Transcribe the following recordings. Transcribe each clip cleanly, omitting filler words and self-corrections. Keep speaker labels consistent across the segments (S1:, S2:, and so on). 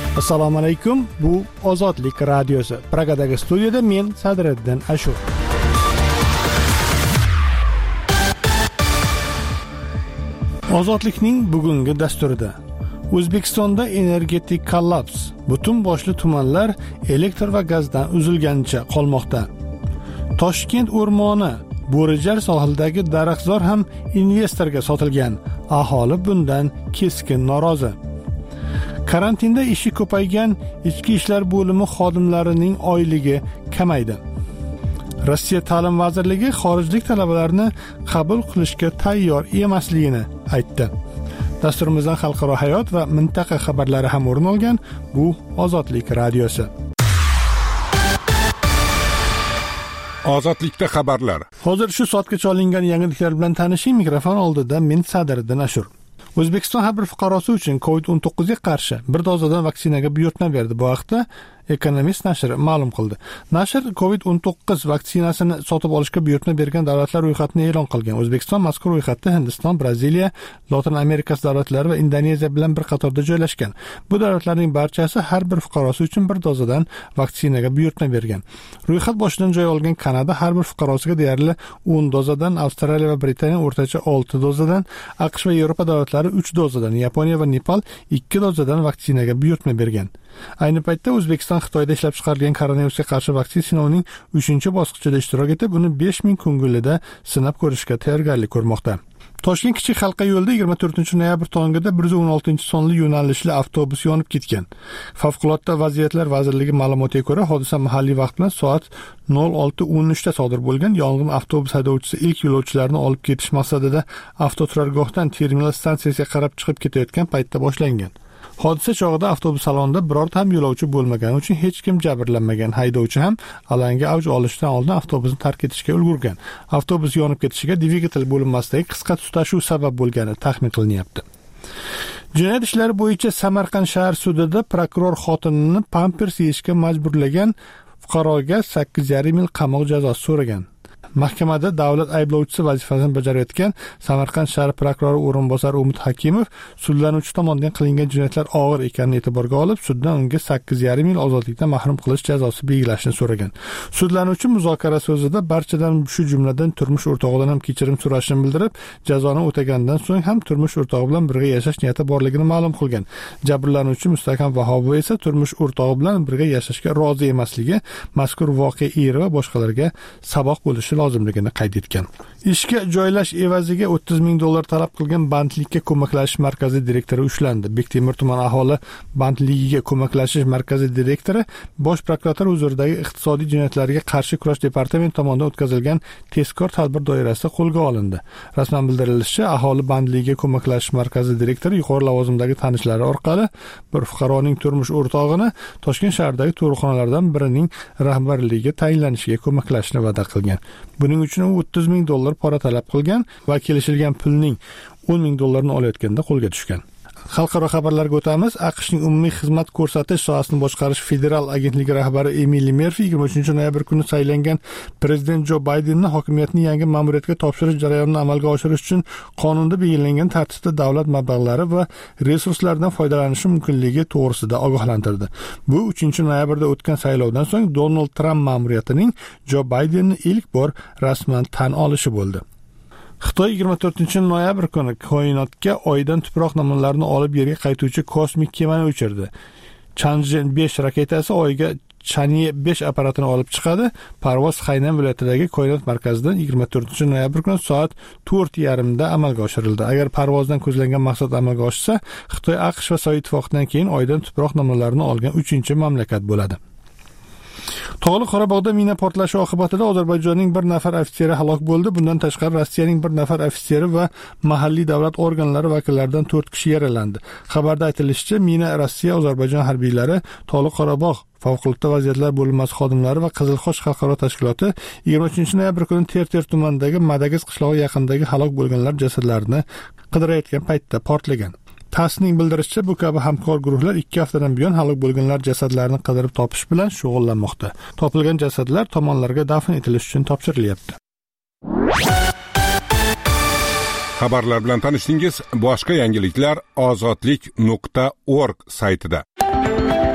S1: Assalomu alaykum. Bu Ozodlik radiosi. Pragadagi studiyada men Sadriddin Ashur. Ozodlikning bugungi dasturida O'zbekistonda energetik kollaps, butun boshli tumanlar elektr va gazdan uzilganicha qolmoqda. Toshkent o'rmoni, Bo'rijar sohilidagi daraxtzor ham investorga sotilgan. Aholi bundan keskin norozi. Karantinda ishi ko'paygan ichki ishlar bo'limi xodimlarining oyligi kamaydi. Rossiya ta'lim vazirligi xorijlik talabalarni qabul qilishga tayyor emasligini aytdi. Dasturimizdan xalqaro hayot va mintaqa xabarlari ham o'rin olgan. Bu Ozodlik radiosi.
S2: Ozodlikda xabarlar.
S1: Hozir shu soatgacha olingan yangiliklar bilan tanishing. Mikrofon oldida men Sadriddin Ashur. O'zbekiston har bir fuqarosi uchun COVID-19 ga qarshi bir dozadan vaksinaga buyurtma berdi. Bu haqda Economist nashri ma'lum qildi. Nashr COVID-19 vaksinasini sotib olishga buyurtma bergan davlatlar ro'yxatini e'lon qilgan. O'zbekiston mazkur ro'yxatda Hindiston, Braziliya, Lotin Amerikasi davlatlari va Indoneziya bilan bir qatorda joylashgan. Bu davlatlarning barchasi har bir fuqarosi uchun bir dozadan vaksinaga buyurtma bergan. Ro'yxat boshidan joy olgan Kanada har bir fuqarosiga deyarli 10 dozadan, Avstraliya va Britaniya o'rtacha 6 dozadan, AQSh va Yevropa davlatlari 3 dozadan, Yaponiya va Nepal 2 dozadan vaksinaga buyurtma bergan. Ayni paytda O'zbekiston Xitoyda ishlab chiqarilgan koronavirusga qarshi vaksina sinovining 3-bosqichida ishtirok etib, uni 5000 ko'ngilida sinab ko'rishga tayyorgarlik ko'rmoqda. Toshkent kichik halqa yo'lida 24-noyabr tongida 116-sonli yo'nalishli avtobus yonib ketgan. Favqulodda vaziyatlar vazirligi ma'lumotiga ko'ra, hodisa mahalliy vaqt bilan soat 06:13 da sodir bo'lgan. Yong'in avtobus haydovchisi ilk yo'lovchilarni olib ketish maqsadida avtoturargohdan terminal stansiyasiga qarab chiqib ketayotgan paytda boshlangan. Hodisa chog'ida avtobus salonida birorta ham yo'lovchi bo'lmagani uchun hech kim jabrlanmagan. Haydovchi ham alanga avj olishdan oldin avtobusni tark etishga ulgurgan. Avtobus yonib ketishiga dvigatel bo'linmasidagi qisqa tutashuv sabab bo'lgani taxmin qilinyapti. Jinoyat ishlari bo'yicha Samarqand shahar sudida prokuror xotinini pampers yeyishga majburlagan fuqaroga 8,5 yil qamoq jazosi so'ragan. Mahkamada davlat ayblovchisi vazifasini bajarayotgan Samarqand shahar prokurori o'rinbosari Umid Hakimov sudlanuvchi tomonidan qilingan jinoyatlar og'ir ekanini e'tiborga olib, suddan unga 8,5 yil ozodlikdan mahrum qilish jazosi belgilashni so'ragan. Sudlanuvchi muzokara so'zida barchadan, shu jumladan turmush o'rtog'idan ham kechirim so'rashini bildirib, jazoni o'tagandan so'ng ham turmush o'rtog'i bilan birga yashash niyati borligini ma'lum qilgan. Jabrlanuvchi Mustahkam Vahobov esa turmush o'rtog'i bilan birga yashashga rozi emasligi mazkur voqea eri va boshqalarga saboq bo'lishi lozimligini qayd etgan. Ishga joylash evaziga $30,000 talab qilgan bandlikka ko'maklashish markazi direktori ushlandi. Bektemir tuman aholi bandligiga ko'maklashish markazi direktori Bosh prokuratura huzuridagi iqtisodiy jinoyatlarga qarshi kurash departamenti tomonidan o'tkazilgan tezkor tadbir doirasida qo'lga olindi. Rasman bildirilishicha, aholi bandligiga ko'maklashish markazi direktori yuqori lavozimdagi tanishlari orqali bir fuqaroning turmush o'rtog'ini Toshkent shahridagi tug'ruqxonalardan birining rahbarligiga tayinlanishiga ko'maklashni va'da qilgan. Buning uchun u $30,000 pora talab qilgan va kelishilgan pulning $10,000 olayotganda qo'lga tushgan. Xalqaro xabarlarga o'tamiz. AQShning umumiy xizmat ko'rsatish sohasini boshqarish federal agentligi rahbari Emily Murphy 23-noyabr kuni saylangan prezident Jo Baydenni hokimiyatni yangi ma'muriyatga topshirish jarayonini amalga oshirish uchun qonunda belgilangan tartibda davlat mablag'lari va resurslaridan foydalanishi mumkinligi to'g'risida ogohlantirdi. Bu 3-noyabrda o'tgan saylovdan so'ng Donald Trump ma'muriyatining Jo Baydenni ilk bor rasman tan olishi bo'ldi. Xitoy 24-noyabr kuni koinotga oydan tuproq namunalarini olib yerga qaytuvchi kosmik kemani uchirdi. Chang'e 5 raketasi oyga Chang'e 5 apparatini olib chiqadi. Parvoz Xaynan viloyatidagi koinot markazidan 24-noyabr kuni soat 4:30 da amalga oshirildi. Agar parvozdan ko'zlangan maqsad amalga oshsa, Xitoy, AQSh va Sovet ittifoqidan keyin oydan tuproq namunalarini olgan 3-mamlakat bo'ladi. Tog'li Qorabog'da mina portlashi oqibatida Ozarbayjonning bir nafar ofitseri halok bo'ldi. Bundan tashqari Rossiyaning bir nafar ofitseri va mahalliy davlat organlari vakillaridan 4 kishi yaralandi. Xabarda aytilishicha, mina Rossiya Ozarbayjon harbiylari Tog'li Qorabog' favqulodda vaziyatlar bo'linmasi xodimlari va Qizilxoch xalqaro tashkiloti 23-noyabr kuni Terter tumanidagi Madagiz qishlog'i yaqinidagi halok bo'lganlar jasadlarini qidirayotgan paytda portlagan. TASSning bildirishicha, bu kabi hamkor guruhlar 2 haftadan buyon halok bo'lganlar jasadlarini qidirib topish bilan shug'ullanmoqda. Topilgan jasadlar tomonlarga dafn etilish uchun topshirilyapti.
S2: Xabarlar bilan tanishdingiz. Boshqa yangiliklar ozodlik.org saytida.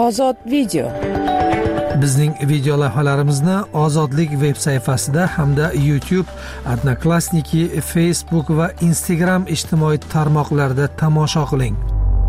S3: Ozod video.
S4: Bizning video lavhalarimizni Ozodlik veb sayfasida hamda YouTube, Odnoklassniki, Facebook va Instagram ijtimoiy tarmoqlarida tomosha qiling.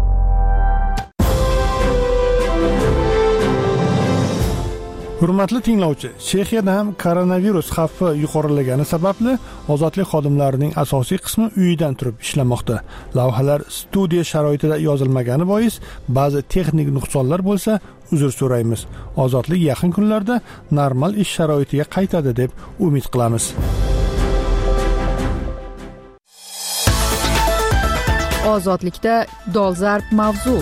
S1: Hurmatli tinglovchi, Chexiyada ham koronavirus xavfi yuqorilagani sababli ozodlik xodimlarining asosiy qismi uyidan turib ishlamoqda. Lavhalar studiya sharoitida yozilmagani bois ba'zi texnik nuqsonlar bo'lsa, uzr so'raymiz. Ozodlik yaqin kunlarda normal ish sharoitiga qaytadi deb umid qilamiz.
S3: Ozodlikda dolzarb mavzu.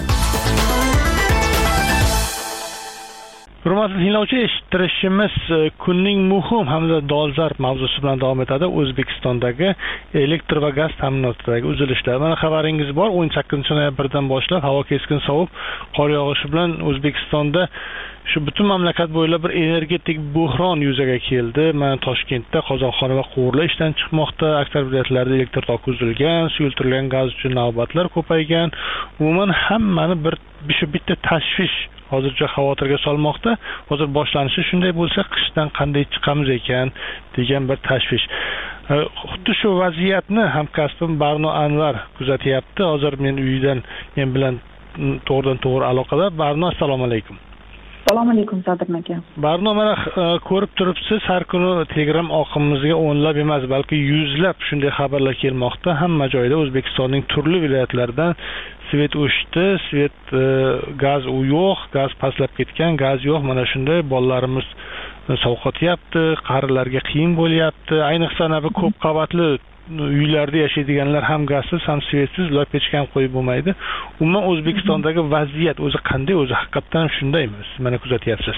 S1: Hurmatli tinglovchi, eshittirishimiz kunning muhim hamda dolzarb mavzusi bilan davom etadi. O'zbekistondagi elektr va gaz ta'minotidagi uzilishlar. Mana xabaringiz bor, 18-noyabrdan boshlab havo keskin sovib, qor yog'ishi bilan O'zbekistonda shu butun mamlakat bo'ylab bir energetik buhron yuzaga keldi. Mana Toshkentda qozonxona va quvurlar ishdan chiqmoqda, aksar viloyatlarda elektr toki uzilgan, suyultirilgan gaz uchun navbatlar ko'paygan. Umuman hammani bitta tashvish hozircha xavotirga solmoqda. Hozir boshlanishi shunday bo'lsa, qishdan qanday chiqamiz ekan degan bir tashvish. Xuddi shu vaziyatni hamkasbim Barno Anvar kuzatyapti. Hozir men bilan to'g'ridan-to'g'ri aloqada. Barno, assalomu alaykum.
S5: Assalomu alaykum Sadir aka.
S1: Barno, mana ko'rib turibsiz, har kuni Telegram oqimimizga o'nlab emas, balki yuzlab shunday xabarlar kelmoqda. Hamma joyda O'zbekistonning turli viloyatlaridan svet o'chdi, gaz yo'q, gaz pastlab ketgan, gaz yo'q. Mana shunday bolalarimiz sovqotyapti, qarilarga qiyin bo'lyapti. Ayniqsa bu ko'p qavatli uylarda yashaydiganlar ham gazsiz, ham svetsiz, ular pechka ham qo'yib bo'lmaydi. Umuman O'zbekistondagi vaziyat o'zi qanday? O'zi haqiqatan shundaymi? Siz mana kuzatyapsiz.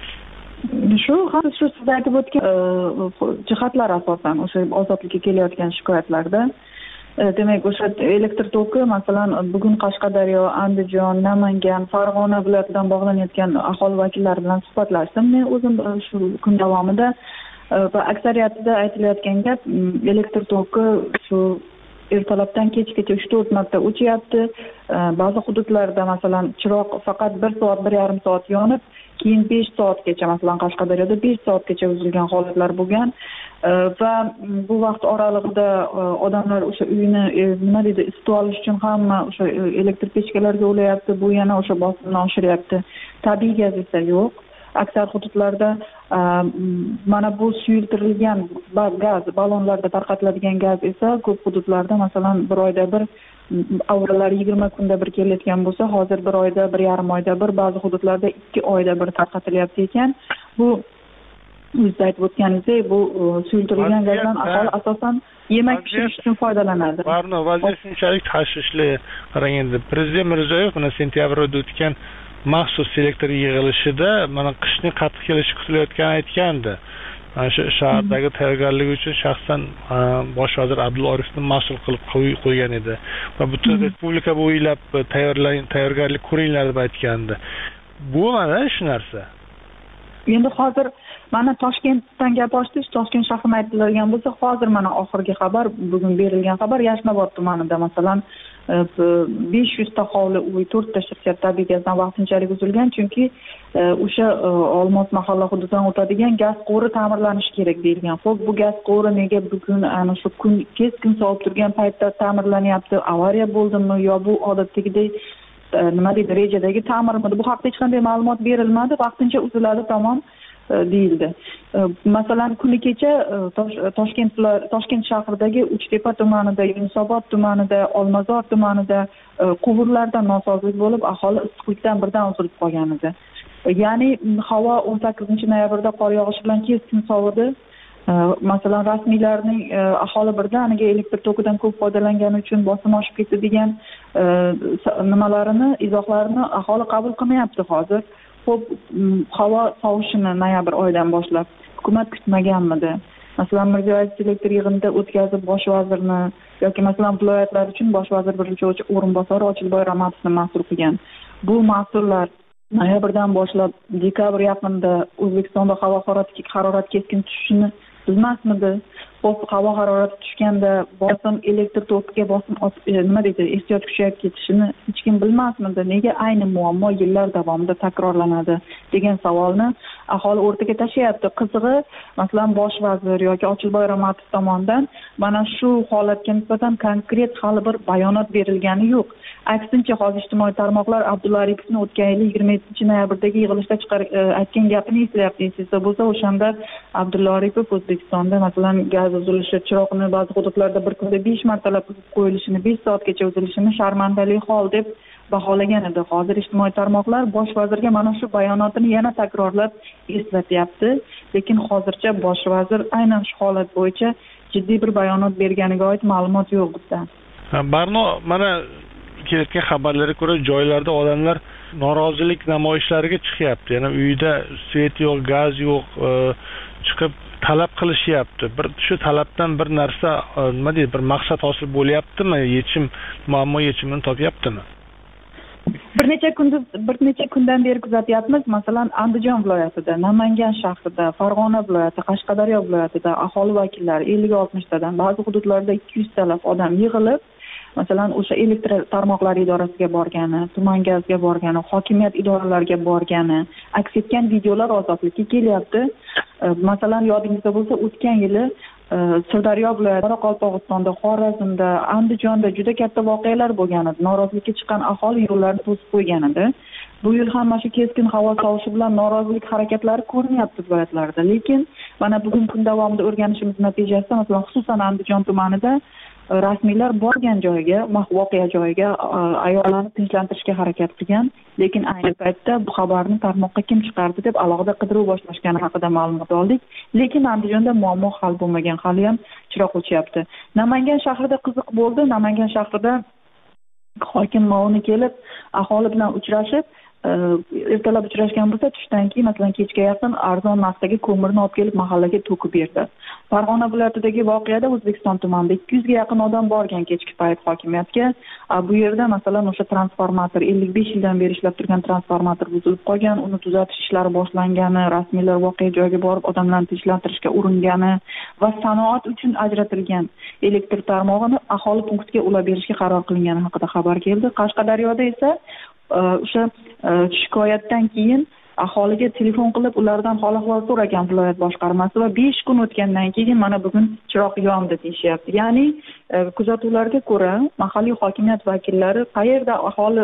S5: Shu siz aytib o'tgan jihatlar asosan o'sha ozodlikka kelayotgan shikoyatlarda demak o'sha elektr toki, masalan, bugun Qashqadaryo, Andijon, Namangan, Farg'ona viloyatidan bog'lanayotgan aholi vakillari bilan suhbatlashdim. Men o'zim shu kun davomida va aksariyatida aytilayotgan gap, elektr toki shu ertalabdan kechgacha 3-4 marta o'chyapti. Ba'zi hududlarda masalan chiroq faqat 1 soat, 1,5 soat yonib, keyin 5 soatgacha, masalan Qashqadaryoda 5 soatgacha uzilgan holatlar bo'lgan. Va bu vaqt oralig'ida odamlar o'sha uyini isitib olish uchun hamma o'sha elektr pechkalarga ulayapti. Bu yana o'sha bosimni oshiryapti. Tabiiy gaz esa yo'q. Aksar hududlarda mana bu suyultirilgan gaz, ballonlarda tarqatiladigan gaz esa ko'p hududlarda masalan bir oyda bir, avvallar 20 kunda bir kelayotgan bo'lsa, hozir bir oyda, 1,5 oyda bir, ba'zi hududlarda 2 oyda bir tarqatilyapti ekan. Bu siz aytib o'tganingizdek, bu suyultirilgan gazdan aholi asosan yemak pishirish uchun foydalanadi.
S1: Barno, vaziyat shunchalik tashvishli. Qarang endi, Prezident Mirziyoyev mana sentyabrda o'tgan maxsus elektr yig'ilishida mana qishning qattiq kelishi kutilayotganini aytgandi. Mana shu shahardagi tayyorgarlik uchun shaxsan bosh vazir Abdulla Orifni mas'ul qilib qo'ygan edi va butun respublika bo'ylab tayyorgarlik ko'ringlar deb aytgandi. Bu mana shu narsa.
S5: Endi hozir mana Toshkentdan gap ochdingiz, Toshkent shahrini aytiladigan bo'lsa, hozir mana oxirgi xabar, bugun berilgan xabar, Yashnobod tumanida masalan 500 ta hovli uy, 4 ta shirkat tabiiy gazdan vaqtinchalik uzilgan, chunki o'sha Olmos mahalla hududidan o'tadigan gaz quvuri ta'mirlanishi kerak deyilgan. Xo'p, bu gaz quvuri nega bugun ana shu keskin sovib turgan paytda ta'mirlanyapti? Avariya bo'ldimi yo bu odatdagidek rejadagi ta'mirmidi? Bu haqda hech qanday ma'lumot berilmadi. Vaqtincha uziladi, tamom deyildi. Masalan, kuni kecha Toshkent shahridagi Uchtepa tumanida, Yunusobod tumanida, Olmazor tumanida quvurlarda nosozlik bo'lib, aholi issiqlikdan birdan uzilib qolgan edi. Ya'ni havo 18-noyabrda qor yog'ishi bilan keskin sovidi. Masalan, rasmiylarning aholi birdaniga elektr tokidan ko'p foydalangani uchun bosim oshib ketdi degan izohlarini aholi qabul qilmayapti hozir. Xo'p, havo sovishini noyabr oyidan boshlab hukumat kutmaganmidi? Masalan, Mirziyoyev elektr yig'inida o'tkazib bosh vazirni yoki masalan viloyatlar uchun bosh vazir birinchi o'rinbosari Ochilboy Ramatovni mas'ul qilgan. Bu mas'ullar noyabrdan boshlab dekabr yaqinida O'zbekistonda havo harorati keskin tushishini bilmasmidi? Xo'p, havo harorati tushganda bosim elektr tokiga ehtiyoj kuchayib ketishini hech kim bilmasmidi? Nega ayni muammo yillar davomida takrorlanadi degan savolni aholi o'rtaga tashlayapti. Qizig'i, masalan, bosh vazir yoki Ochilboy Ramatov tomonidan mana shu holatga nisbatan konkret hali bir bayonot berilgani yo'q. Aksincha, hozir ijtimoiy tarmoqlar Abdulla Aripovning o'tgan yil 27 noyabrdagi yig'ilishda aytgan gapini eslayapsizlar bo'lsa, o'shanda Abdulla Aripov O'zbekistonda masalan gaz uzilishi, chiroqni ba'zi hududlarda bir kunda 5 martalab uzib qo'yilishini, 5 soatgacha uzilishini sharmandali hol deb baholagan edi. Hozir ijtimoiy tarmoqlar bosh vazirga mana shu bayonotini yana takrorlab eslatyapti, lekin hozircha bosh vazir aynan shu holat bo'yicha jiddiy bir bayonot berganiga oid ma'lumot yo'q bizda.
S6: Barno, mana kelayotgan xabarlarga ko'ra joylarda odamlar norozilik namoyishlariga chiqyapti. Ya'ni uyda svet yo'q, gaz yo'q, chiqib talab qilishyapti. Shu talabdan bir narsa, nima deydi, bir maqsad hosil bo'lyaptimi? Muammo yechimini topyaptimi?
S5: Bir necha kundan beri kuzatyapmiz. Masalan, Andijon viloyatida, Namangan shahrida, Farg'ona viloyati, Qashqadaryo viloyatida aholi vakillari 50-60 tadan, ba'zi hududlarda 200 talab odam yig'ilib, masalan, o'sha elektr tarmoqlari idorasiga borgani, tuman gazga borgani, hokimiyat idoralariga borgani aks etgan videolar ozodlikka kelyapti. Masalan, yodingizda bo'lsa, o'tgan yili Sirdaryo viloyati, Qoraqalpog'istonda, Xorazmda, Andijonda juda katta voqealar bo'lgan edi. Norozilikka chiqqan aholi yo'llarni to'sib qo'ygan edi. Bu yil ham mana shu keskin havo sovishi bilan norozilik harakatlari ko'rinyapti viloyatlarda. Lekin mana bugun kun davomida o'rganishimiz natijasida, masalan, xususan Andijon tumanida rasmiylar borgan joyga, voqea joyiga ayollarni tinchlantirishga harakat qilgan, lekin ayni paytda bu xabarni tarmoqqa kim chiqardi deb alohida qidiruv boshlashgani haqida ma'lumot oldik. Lekin Andijonda muammo hal bo'lmagan, hali ham chiroq o'chyapti. Namangan shahrida qiziq bo'ldi. Namangan shahrida hokim ma'muri kelib, aholi bilan uchrashib, ertalab uchrashgan bo'lsa, tushdan keyin, masalan, kechga yaqin arzon narxdagi ko'mirni olib kelib mahallaga to'kib berdi. Farg'ona viloyatidagi voqeada O'zbekiston tumanida 200 ga yaqin odam borgan kechki payt hokimiyatga. Bu yerda masalan o'sha transformator 55 yildan beri ishlab turgan transformator buzilib qolgan, uni tuzatish ishlari boshlangani, rasmiylar voqea joyiga borib odamlarni tinchlantirishga uringani va sanoat uchun ajratilgan elektr tarmog'ini aholi punktiga ulab berishga qaror qilingani haqida xabar keldi. Qashqadaryoda esa o'sha shikoyatdan keyin aholiga telefon qilib ulardan hol ahvol so'ragan viloyat boshqarmasi va 5 kun o'tgandan keyin mana bugun chiroq yondi deyishyapti. Ya'ni kuzatuvlarga ko'ra mahalliy hokimiyat vakillari qayerda aholi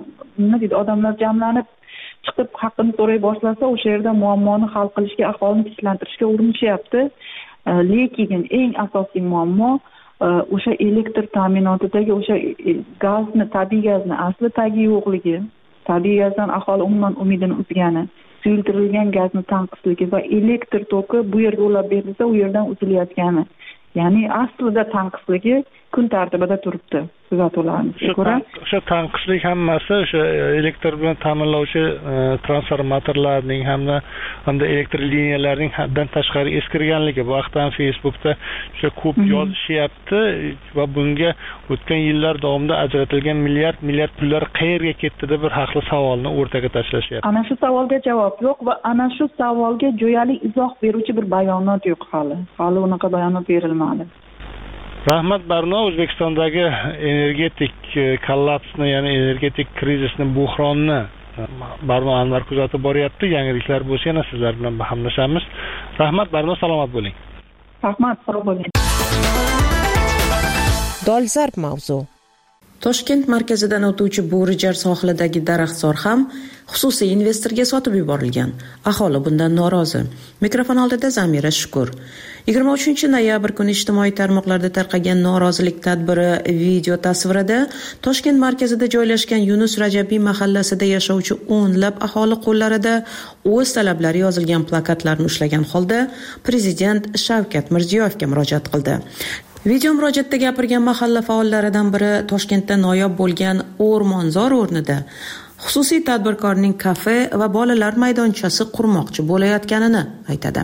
S5: odamlar jamlanib chiqib haqqini so'ray boshlasa, o'sha yerda muammoni hal qilishga, aholini tinchlantirishga urinishyapti. Lekin eng asosiy muammo o'sha elektr ta'minotidagi o'sha gazni, tabiiy gazni asli tagi yo'qligi, tabiiy gazdan aholi umuman umidini uzgani, suyultirilgan gazni tanqisligi va elektr toki bu yerga ulab berilsa, u yerdan uzilayotgani. Ya'ni aslida tanqisligi kun tartibida turibdi kuzatuvlarimizga ko'ra.
S6: O'sha tanqislik hammasi o'sha elektr bilan ta'minlovchi transformatorlarning hamda elektr liniyalarining haddan tashqari eskirganligi. Bu haqda Facebookda o'sha ko'p yozishyapti va bunga o'tgan yillar davomida ajratilgan milliard pullar qayerga ketdi deb bir haqli savolni o'rtaga tashlashyapti.
S5: Ana shu savolga javob yo'q va ana shu savolga jo'yali izoh beruvchi bir bayonot yo'q hali. Hali unaqa bayonot berilmadi.
S6: Rahmat Barno, O'zbekistondagi energetik kollapsni, ya'ni energetik krizisni, buhronni Barno Anvar kuzatib boryapti. Yangiliklar bo'lsa yana sizlar bilan bahslashamiz. Rahmat Barno, salomat bo'ling.
S5: Rahmat, sog' bo'ling.
S3: Dolzarb mavzu.
S7: Toshkent markazidan o'tuvchi Bo'rijar sohilidagi daraxtzor ham xususiy investorga sotib yuborilgan. Aholi bundan norozi. Mikrofon oldida Zamira Shukur. 23 noyabr kuni ijtimoiy tarmoqlarda tarqagan norozilik tadbiri video tasvirida Toshkent markazida joylashgan Yunus Rajabiy mahallasida yashovchi o'nlab aholi qo'llarida o'z talablari yozilgan plakatlarni ushlagan holda prezident Shavkat Mirziyoyevga murojaat qildi. Video murojaatda gapirgan mahalla faollaridan biri Toshkentda noyob bo'lgan O'rmonzor o'rnida xususiy tadbirkorning kafe va bolalar maydonchasi qurmoqchi bo'layotganini aytadi.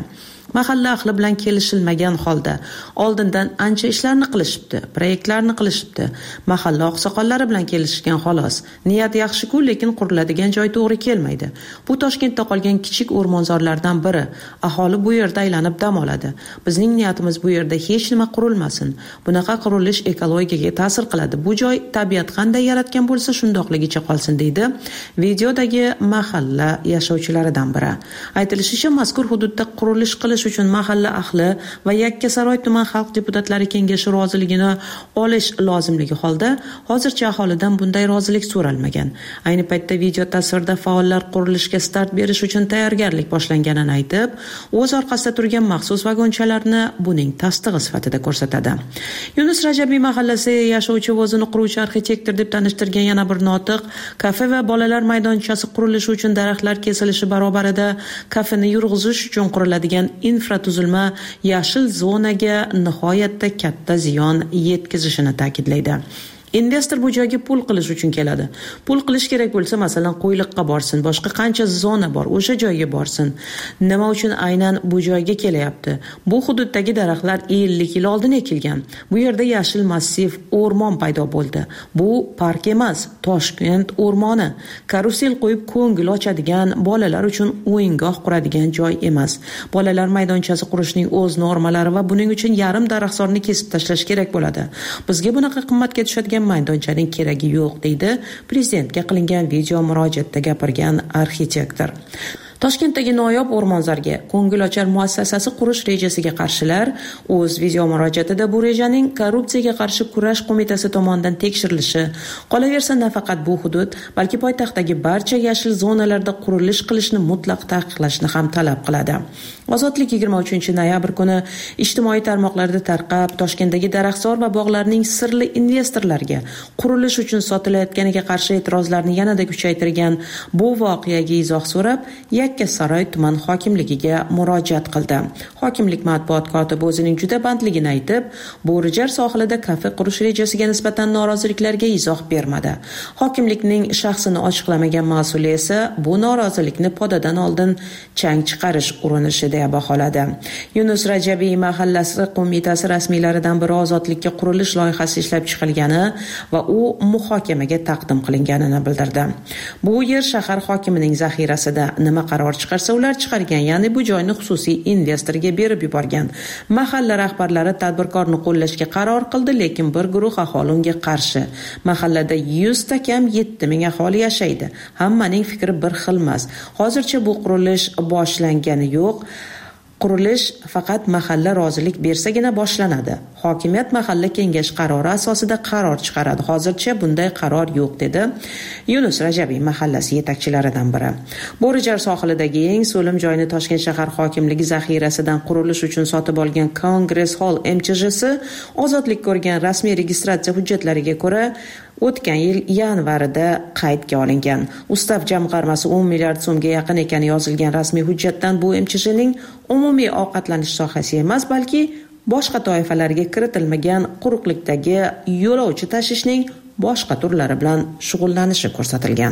S7: Mahalla ahli bilan kelishilmagan holda oldindan ancha ishlarni qilishibdi, proyektlarni qilishibdi. Mahalla oqsoqollari bilan kelishgan xolos. Niyat yaxshi-ku, lekin quriladigan joy to'g'ri kelmaydi. Bu Toshkentda qolgan kichik o'rmonzorlardan biri. Aholi bu yerda aylanib dam oladi. Bizning niyatimiz bu yerda hech nima qurilmasin. Bunaqa qurilish ekologiyaga ta'sir qiladi. Bu joy tabiat qanday yaratgan bo'lsa, shundoqligicha qolsin deydi videodagi mahalla yashovchilaridan biri. Aytilishicha, mazkur hududda qurilish qilish uchun mahalla ahli va Yakkasaroy tuman xalq deputatlari kengashi roziligini olish lozimligi holda hozircha aholidan bunday rozilik so'ralmagan. Ayni paytda video tasvirda faollar qurilishga start berish uchun tayyorgarlik boshlanganini aytib, o'z orqasida turgan maxsus vagonchalarni buning tasdig'i sifatida ko'rsatadi. Yunus Rajabiy mahallasi yashovchi va o'zini quruvchi arxitektor deb tanishtirgan yana bir notiq kafe va bolalar maydonchasi qurilishi uchun daraxtlar kesilishi barobarida kafeni yurg'izish uchun quriladigan infratuzilma yashil zonaga nihoyatda katta ziyon yetkazishini ta'kidlaydi. Investor bu joyga pul qilish uchun keladi. Pul qilish kerak bo'lsa, masalan, Qo'yliqqa borsin, boshqa qancha zona bor, o'sha joyga borsin. Nima uchun aynan bu joyga kelyapti? Bu hududdagi daraxtlar 50 yil oldin ekilgan. Bu yerda yashil massiv o'rmon paydo bo'ldi. Bu park emas, Toshkent o'rmoni. Karusel qo'yib ko'ngil ochadigan, bolalar uchun o'yingoh quradigan joy emas. Bolalar maydonchasi qurishning o'z normalari va buning uchun yarim daraxtzorni kesib tashlash kerak bo'ladi. Bizga bunaqa qimmatga tushadigan maydonchaning keragi yo'q, deydi prezidentga qilingan video murojaatda gapirgan arxitektor. Toshkentdagi noyob o'rmonzorga ko'ngilochar muassasasi qurish rejasiga qarshilar o'z video murojaatida bu rejaning korrupsiyaga qarshi kurash qo'mitasi tomonidan tekshirilishi, qolaversa nafaqat bu hudud, balki poytaxtdagi barcha yashil zonalarda qurilish qilishni mutlaq taqiqlashni ham talab qiladi. Ozodlik 23-noyabr kuni ijtimoiy tarmoqlarda tarqab, Toshkentdagi daraxtzor va bog'larning sirli investorlarga qurilish uchun sotilayotganiga qarshi e'tirozlarni yanada kuchaytirgan bu voqeaga izoh so'rab, Yakkasaroy tuman hokimligiga murojaat qildi. Hokimlik matbuot kotibi o'zining juda bandligini aytib, Bo'rijar sohilida kafe qurish rejasiga nisbatan noroziliklarga izoh bermadi. Hokimlikning shaxsini ochiqlamagan mas'ul esa bu norozilikni podadan oldin chang chiqarish urinishi deb baholadi. Yunus Rajabiy mahallasi qo'mitasi rasmiylaridan biri ozodlikka qurilish loyihasi ishlab chiqilgani va u muhokamaga taqdim qilinganini bildirdi. Bu yer shahar hokimining zaxirasida, nima qaror chiqarsa ular chiqargan, ya'ni bu joyni xususiy investorga berib yuborgan. Mahalla rahbarlari tadbirkorni qo'llashga qaror qildi, lekin bir guruh aholi unga qarshi. Mahallada 100 ta kam 7000 aholi yashaydi. Hammaning fikri bir xil emas. Hozircha bu qurilish boshlangani yo'q. Qurilish faqat mahalla rozilik bersagina boshlanadi. Hokimiyat mahalla kengash qarori asosida qaror chiqaradi. Hozircha bunday qaror yo'q, dedi Yunus Rajabiy mahallasi yetakchilaridan biri. Bo'rijar sohilidagi eng so'lim joyni Toshkent shahar hokimligi zaxirasidan qurilish uchun sotib olgan Congress Hall MCH'si ozodlik ko'rgan rasmiy registratsiya hujjatlariga ko'ra o'tgan yil yanvarida qaydga olingan. Ustav jamg'armasi 10 milliard so'mga yaqin ekani yozilgan rasmiy hujjatdan bu MCH'ning umumiy ovqatlanish sohasi emas, balki boshqa toifalarga kiritilmagan quruqlikdagi yo'lovchi tashishning boshqa turlari bilan shug'ullanishi ko'rsatilgan.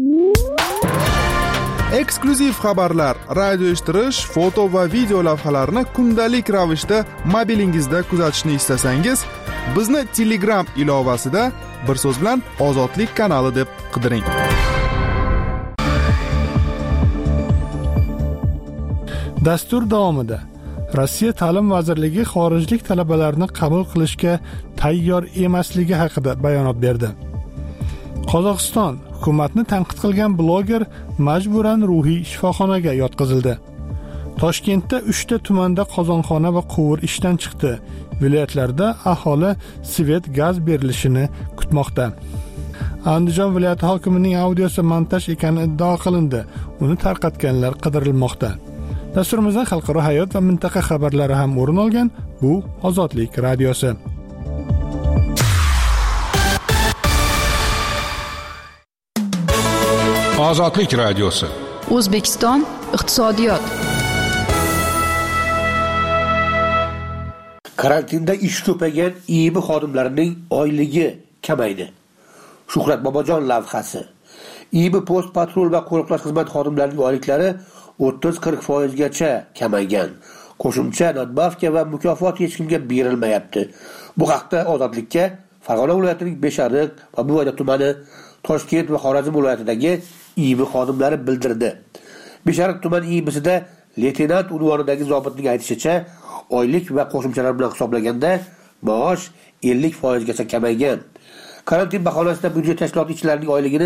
S8: Eksklyuziv xabarlar, radio eshittirish, foto va video lavhalarni kundalik ravishda mobilingizda kuzatishni istasangiz, bizni Telegram ilovasida bir so'z bilan Ozodlik kanali deb qidiring.
S1: Dastur davomida Rossiya Ta'lim vazirligi xorijlik talabalarni qabul qilishga tayyor emasligi haqida bayonot berdi. Qozog'iston hukumatni tanqid qilgan bloger majburan ruhiy shifoxonaga yotqizildi. Toshkentda 3 ta tumanda qozonxona va quvur ishdan chiqdi. Viloyatlarda aholi svet gaz berilishini kutmoqda. Andijon viloyati hokimining audiosi montaj ekani iddao qilindi. Uni tarqatganlar qidirilmoqda. Dasturimizdan xalqaro hayot va mintaqa xabarlari ham o'rin olgan. Bu Ozodlik radiosi.
S2: Ozodlik radiosi.
S3: O'zbekiston iqtisodiyot.
S9: Karantinda ish ko'paygan IIB xodimlarining oyligi kamaydi. Shuhrat Bobojon lavhasi. IIB post patrul va qo'riqlash xizmat xodimlarining oyliklari 30-40% gacha kamaygan. qo'shimcha nadbavka va mukofot hech kimga berilmayapti. Bu haqda Ozodlikka Farg'ona viloyatining Beshariq va Buvayda tumani, Toshkent va Xorazm viloyatidagi IIB xodimlari bildirdi. Beshariq tuman IIBsida leytenant unvonidagi zobitning aytishicha, oylik va qo'shimchalar bilan hisoblaganda maosh 50% gacha kamaygan. Karantin bahonasida byudjet tashkiloti ishchilarining oyligini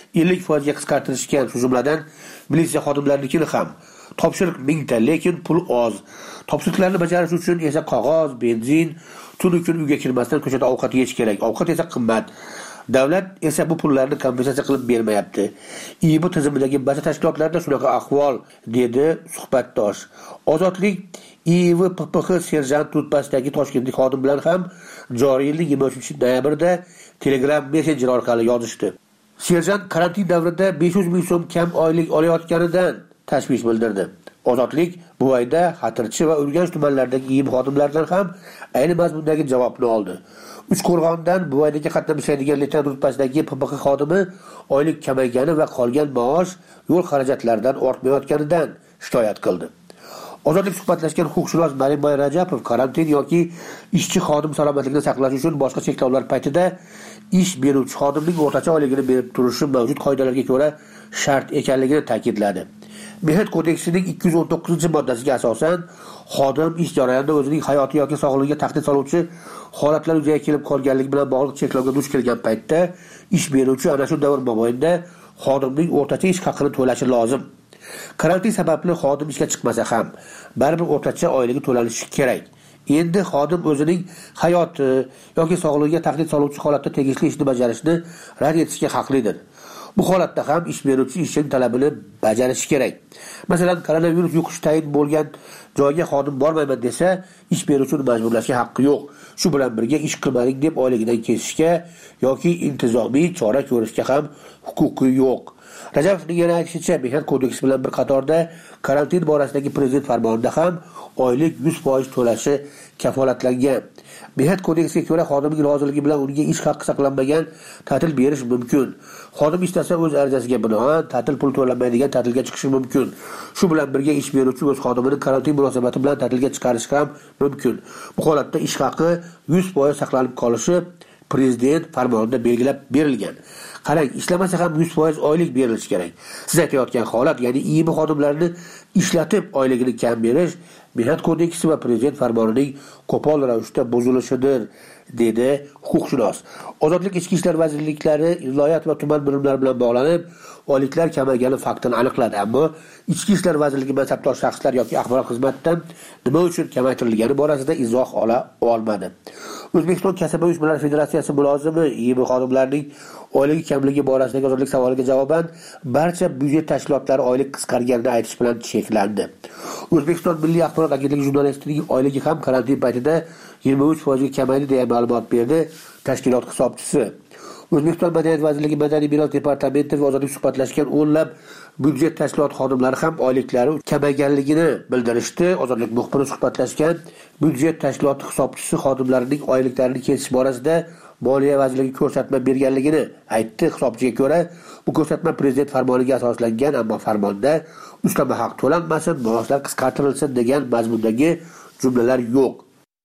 S9: 50% ga qisqartirishgan, shu jumladan militsiya xodimlarinikini ham. Topshiriq 1000 ta, lekin pul oz. Topshiriqlarni bajarish uchun esa qog'oz, benzin, tun uchun uyga kirmasdan ko'chada ovqat yeyish kerak. Ovqat esa qimmat. Davlat esa bu pullarni kompensatsiya qilib bermayapti. IIB tizimidagi barcha tashkilotlarda shunaqa ahvol, dedi suhbatdosh. Ozodlik IIB PPX serjant rutbasidagi toshkentlik xodim bilan ham joriy yilning 23-noyabrda Telegram Messenger orqali yozishdi. Serjant karantin davrida 500 ming so'm kam oylik olayotganidan tashvish bildirdi. Ozodlik Buvayda, Xatirchi va Urganch tumanlaridagi IIB xodimlaridan ham ayni mazmundagi javobni oldi. Uchqo'rg'ondan Buvaydaga qatnashadigan leytenant rutbasidagi PPX xodimi oylik kamaygani va qolgan maosh yo'l xarajatlaridan ortmayotganidan shikoyat qildi. Ozodlik suhbatlashgan huquqshunos Narimboy Rajapov karantin yoki ishchi xodim salomatligini saqlash uchun boshqa cheklovlar paytida ish beruvchi xodimning o'rtacha oyligini berib turishi mavjud qoidalarga ko'ra shart ekanligini ta'kidladi. Mehnat kodeksining 219-moddasiga asosan xodim ish jarayonida o'zining hayoti yoki sog'lig'iga tahdid soluvchi holatlar yuzaga kelib qolganligi bilan bog'liq cheklovga duch kelgan paytda ish beruvchi ana shu davr mobaynida xodimning o'rtacha ish haqini to'lashi lozim. Karantin sababli xodim ishga chiqmasa ham baribir o'rtacha oyligi to'lanishi kerak. Endi xodim o'zining hayoti yoki sog'lig'iga tahdid soluvchi holatda tegishli ishni bajarishni rad etishga haqlidir. Bu holatda ham ish beruvchi ishchining talabini bajarishi kerak. Masalan, koronavirus yuqish tayin bo'lgan joyga xodim bormayman desa, ish beruvchini majburlashga haqqi yo'q. Shu bilan birga ish qilmading deb oyligidan kesishga yoki intizomiy chora ko'rishga ham huquqi yo'q. Rajapovning yana aytishicha, mehnat kodeksi bilan bir qatorda karantin borasidagi prezident farmonida ham oylik 100% to'lashi kafolatlangan. Mehnat kodeksiga ko'ra xodimning roziligi bilan unga ish haqqi saqlanmagan ta'til berish mumkin. Xodim istasa o'z arizasiga binoan ta'til pul to'lanmaydigan ta'tilga chiqishi mumkin. Shu bilan birga ish beruvchi o'z xodimini karantin munosabati bilan ta'tilga chiqarishi ham mumkin. Bu holatda ish haqqi 100% saqlanib qolishi prezident farmonida belgilab berilgan. Qarang, ishlamasa ham 100% oylik berilishi kerak. Siz aytayotgan holat, ya'ni IIB xodimlarini ishlatib oyligini kam berish Mehnat kodeksi va prezident farmonining qo'pol ravishda buzilishidir, dedi huquqshunos. Ozodlik ichki ishlar vazirliklari viloyat va tuman bo'limlari bilan bog'lanib, oyliklar kamaygani faktini aniqladi, ammo ichki ishlar vazirligi mansabdor shaxslar yoki axborot xizmatidan nima uchun kamaytirilgani borasida izoh ola olmadi. O'zbekiston Kasaba uyushmalari federatsiyasi mulozimi IIB xodimlarining oyligi kamligi borasidagi ozodlik savoliga javoban barcha byudjet tashkilotlari oylik qisqarganini aytish bilan cheklandi. O'zbekiston Milliy axborot agentligi jurnalistining oyligi ham karantin paytida 23% ga kamaydi deya ma'lumot berdi tashkilot hisobchisi. O'zbekiston Madaniyat vazirligi Madaniy meros departamenti va ozodlik suhbatlashgan o'nlab byudjet tashkilot xodimlari ham oyliklari kamayganligini bildirishdi. Ozodlik muxbiri suhbatlashgan byudjet tashkiloti hisobchisi xodimlarining oyliklarini kesish borasida Moliya vazirligi ko'rsatma berganligini aytdi. Hisobchiga ko'ra, bu ko'rsatma prezident farmoniga asoslangan, ammo farmonda ustama haq to'lanmasin, maoshlar qisqartirilsin degan mazmundagi jumlalar yo'q.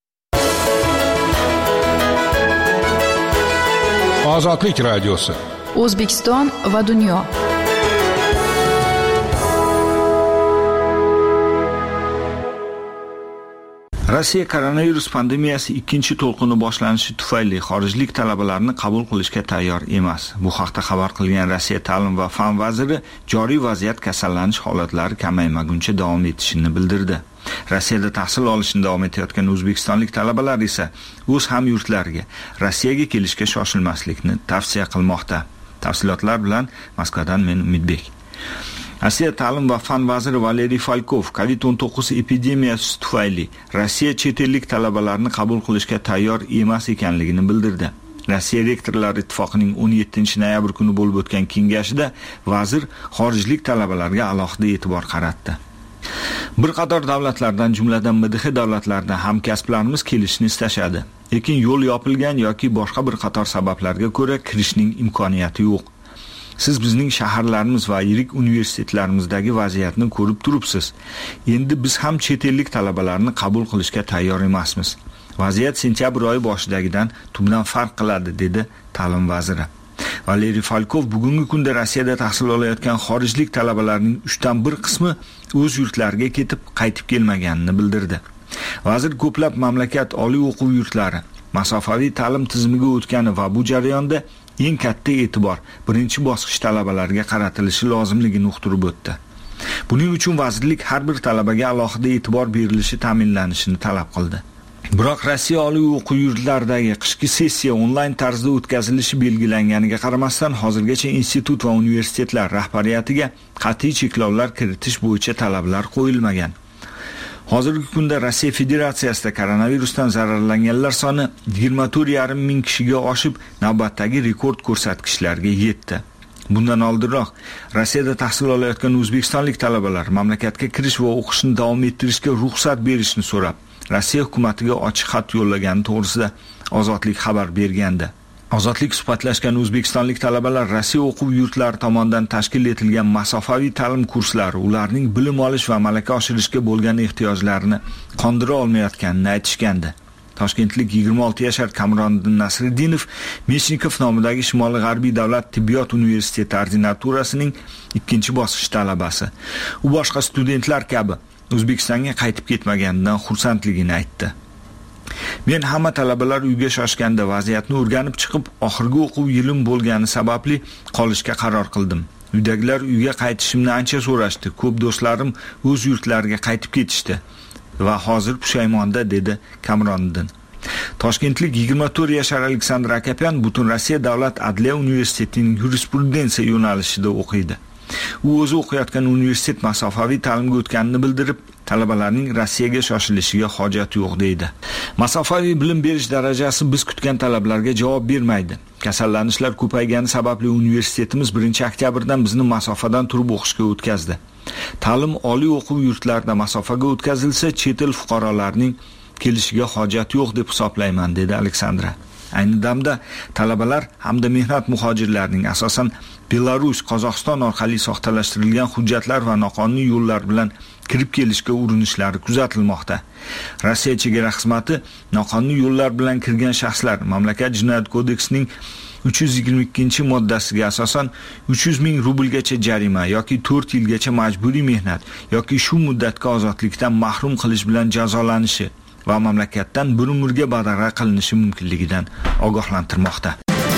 S2: Ozodlik radiosi.
S3: O'zbekiston va dunyo.
S10: Rossiya koronavirus pandemiyasi ikkinchi to'lqini boshlanishi tufayli xorijlik talabalarni qabul qilishga tayyor emas. Bu haqda xabar qilgan Rossiya ta'lim va fan vaziri joriy vaziyat kasallanish holatlari kamaymaguncha davom etishini bildirdi. Rossiyada tahsil olishni davom etayotgan o'zbekistonlik talabalar esa o'z hamyurtlariga Rossiyaga kelishga shoshilmaslikni tavsiya qilmoqda. Tafsilotlar bilan Moskvadan men Umidbek. Rossiya ta'lim va fan vaziri Valeriy Falkov COVID-19 epidemiyasi tufayli Rossiya chet ellik talabalarni qabul qilishga tayyor emas ekanligini bildirdi. Rossiya rektorlar ittifoqining 17-noyabr kuni bo'lib o'tgan kengashida vazir xorijlik talabalarga alohida e'tibor qaratdi. Bir qator davlatlardan, jumladan MDH davlatlardan hamkasblarimiz kelishni istashadi. Lekin yo'l yopilgan yoki boshqa bir qator sabablarga ko'ra kirishning imkoniyati yo'q. Siz bizning shaharlarimiz va yirik universitetlarimizdagi vaziyatni ko'rib turibsiz. Endi biz ham chet ellik talabalarni qabul qilishga tayyor emasmiz. Vaziyat sentyabr oyi boshidagidan tubdan farq qiladi, dedi ta'lim vaziri. Valeriy Falkov bugungi kunda Rossiyada tahsil olayotgan xorijlik talabalarning 1/3 qismi o'z yurtlariga ketib, qaytib kelmaganini bildirdi. Vazir ko'plab mamlakat oliy o'quv yurtlari masofaviy ta'lim tizimiga o'tgani va bu jarayonda eng katta e'tibor birinchi bosqich talabalarga qaratilishi lozimligini uqtirib o'tdi. Buning uchun vazirlik har bir talabaga alohida e'tibor berilishi ta'minlanishini talab qildi. Biroq Rossiya oliy o'quv yurtlaridagi qishki sessiya onlayn tarzda o'tkazilishi belgilanganiga qaramasdan hozirgacha institut va universitetlar rahbariyatiga qat'iy cheklovlar kiritish bo'yicha talablar qo'yilmagan. Hozirgi kunda Rossiya Federatsiyasida koronavirusdan zararlanganlar soni 24,5 ming kishiga oshib, navbatdagi rekord ko'rsatkichlarga yetdi. Bundan oldinroq Rossiyada tahsil olayotgan o'zbekistonlik talabalar mamlakatga kirish va o'qishni davom ettirishga ruxsat berishni so'rab, Rossiya hukumatiga ochiq xat yo'llagani to'g'risida Ozodlik xabar bergandi. Ozodlik suhbatlashgan o'zbekistonlik talabalar Rossiya o'quv yurtlari tomonidan tashkil etilgan masofaviy ta'lim kurslari ularning bilim olish va malaka oshirishga bo'lgan ehtiyojlarini qondira olmayotganini aytishgandi. Toshkentlik 26 yashar Kamroddin Nasriddinov Meshnikov nomidagi Shimoliy G'arbiy davlat tibbiyot universiteti ordinaturasining 2-bosqich talabasi. U boshqa studentlar kabi O'zbekistonga qaytib ketmaganidan xursandligini aytdi. Men hamma talabalar uyga shoshganda vaziyatni o'rganib chiqib, oxirgi o'quv yilim bo'lgani sababli qolishga qaror qildim. Uydagilar uyga qaytishimni ancha so'rashdi. Ko'p do'stlarim o'z yurtlariga qaytib ketishdi va hozir pushaymonda, dedi Kamroddin. Toshkentlik 24 yashar Aleksandr Akopyan Butun Rossiya davlat adliya universitetining yurisprudensiya yo'nalishida o'qiydi. U o'zi o'qiyotgan universitet masofaviy ta'limga o'tganini bildirib, talabalarning Rossiyaga shoshilishiga hojat yo'q deydi. Masofaviy bilim berish darajasi biz kutgan talablarga javob bermaydi. Kasallanishlar ko'paygani sababli universitetimiz 1-oktyabrdan bizni masofadan turib o'qishga o'tkazdi. Ta'lim oliy o'quv yurtlarida masofaga o'tkazilsa, chet el fuqarolarining kelishiga hojat yo'q deb hisoblayman, dedi Aleksandra. Ayni damda talabalar hamda mehnat muhojirlarining asosan Belarus, Qozog'iston orqali soxtalashtirilgan hujjatlar va noqonuniy yo'llar bilan kirib kelishga urinishlari kuzatilmoqda. Rossiya chegara xizmati noqonuniy yo'llar bilan kirgan shaxslar mamlakat jinoyat kodeksining 322-moddasiga asosan 300 ming rublgacha jarima yoki 4 yilgacha majburiy mehnat yoki shu muddatga ozodlikdan mahrum qilish bilan jazolanishi va mamlakatdan bir umrga badarg'a qilinishi mumkinligidan ogohlantirmoqda.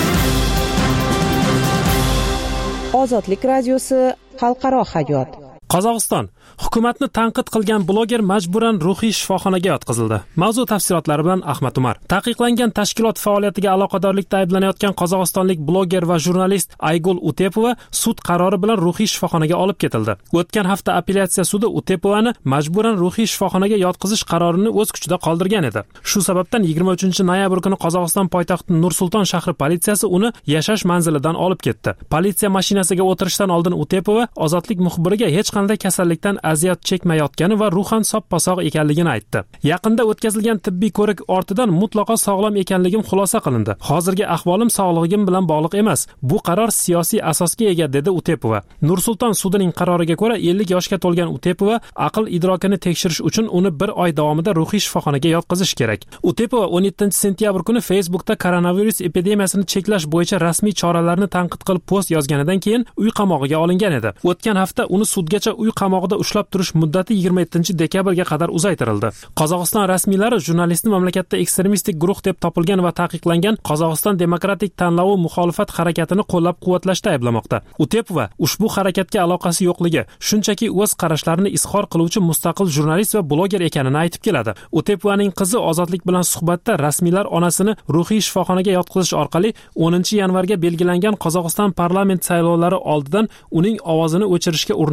S7: Ozodlik radiosi xalqaro hayot.
S11: Qozog'iston hukumatni tanqid qilgan bloger majburan ruhiy shifoxonaga yotqizildi. Mavzu tafsilotlari bilan Ahmad Umar. Taqiqlangan tashkilot faoliyatiga aloqadorlikda ayblanayotgan qozog'istonlik bloger va jurnalist Aygul Utepova sud qarori bilan ruhiy shifoxonaga olib ketildi. O'tgan hafta apellyatsiya sudi Utepovani majburan ruhiy shifoxonaga yotqizish qarorini o'z kuchida qoldirgan edi. Shu sababdan 23-noyabr kuni Qozog'iston poytaxti Nur-Sulton shahri politsiyasi uni yashash manzilidan olib ketdi. Politsiya mashinasiga o'tirishdan oldin Utepova Ozodlik muxbiriga hech qanday kasallikdan aziyat chekmayotgani va ruhan sop-sog' ekanligini aytdi. Yaqinda o'tkazilgan tibbiy ko'rik ortidan mutlaqo sog'lom ekanligim xulosa qilindi. Hozirgi ahvolim sog'lig'im bilan bog'liq emas. Bu qaror siyosiy asosga ega, dedi Utepova. Nur-Sulton sudining qaroriga ko'ra 50 yoshga to'lgan Utepova aql idrokini tekshirish uchun uni 1 oy davomida ruhiy shifoxonaga yotqizish kerak. Utepova 17-sentyabr kuni Facebookda koronavirus epidemiyasini cheklash bo'yicha rasmiy choralarni tanqid qilib post yozganidan keyin uy qamog'iga olingan edi. O'tgan hafta uni sudgacha uy qamog'ida ushlab turish muddati 27-dekabrga qadar uzaytirildi. Qozog'iston rasmiylari jurnalistni mamlakatda ekstremistik guruh deb topilgan va taqiqlangan Qozog'iston demokratik tanlovi muxolifat harakatini qo'llab-quvvatlashda ayblamoqda. Utepova ushbu harakatga aloqasi yo'qligi, shunchaki o'z qarashlarini izhor qiluvchi mustaqil jurnalist va bloger ekanini aytib keladi. Utepovaning qizi Ozodlik bilan suhbatda rasmiylar onasini ruhiy shifoxonaga yotqizish orqali 10-yanvarga belgilangan Qozog'iston parlament saylovlari oldidan uning ovozini o'chirishga urinayotganini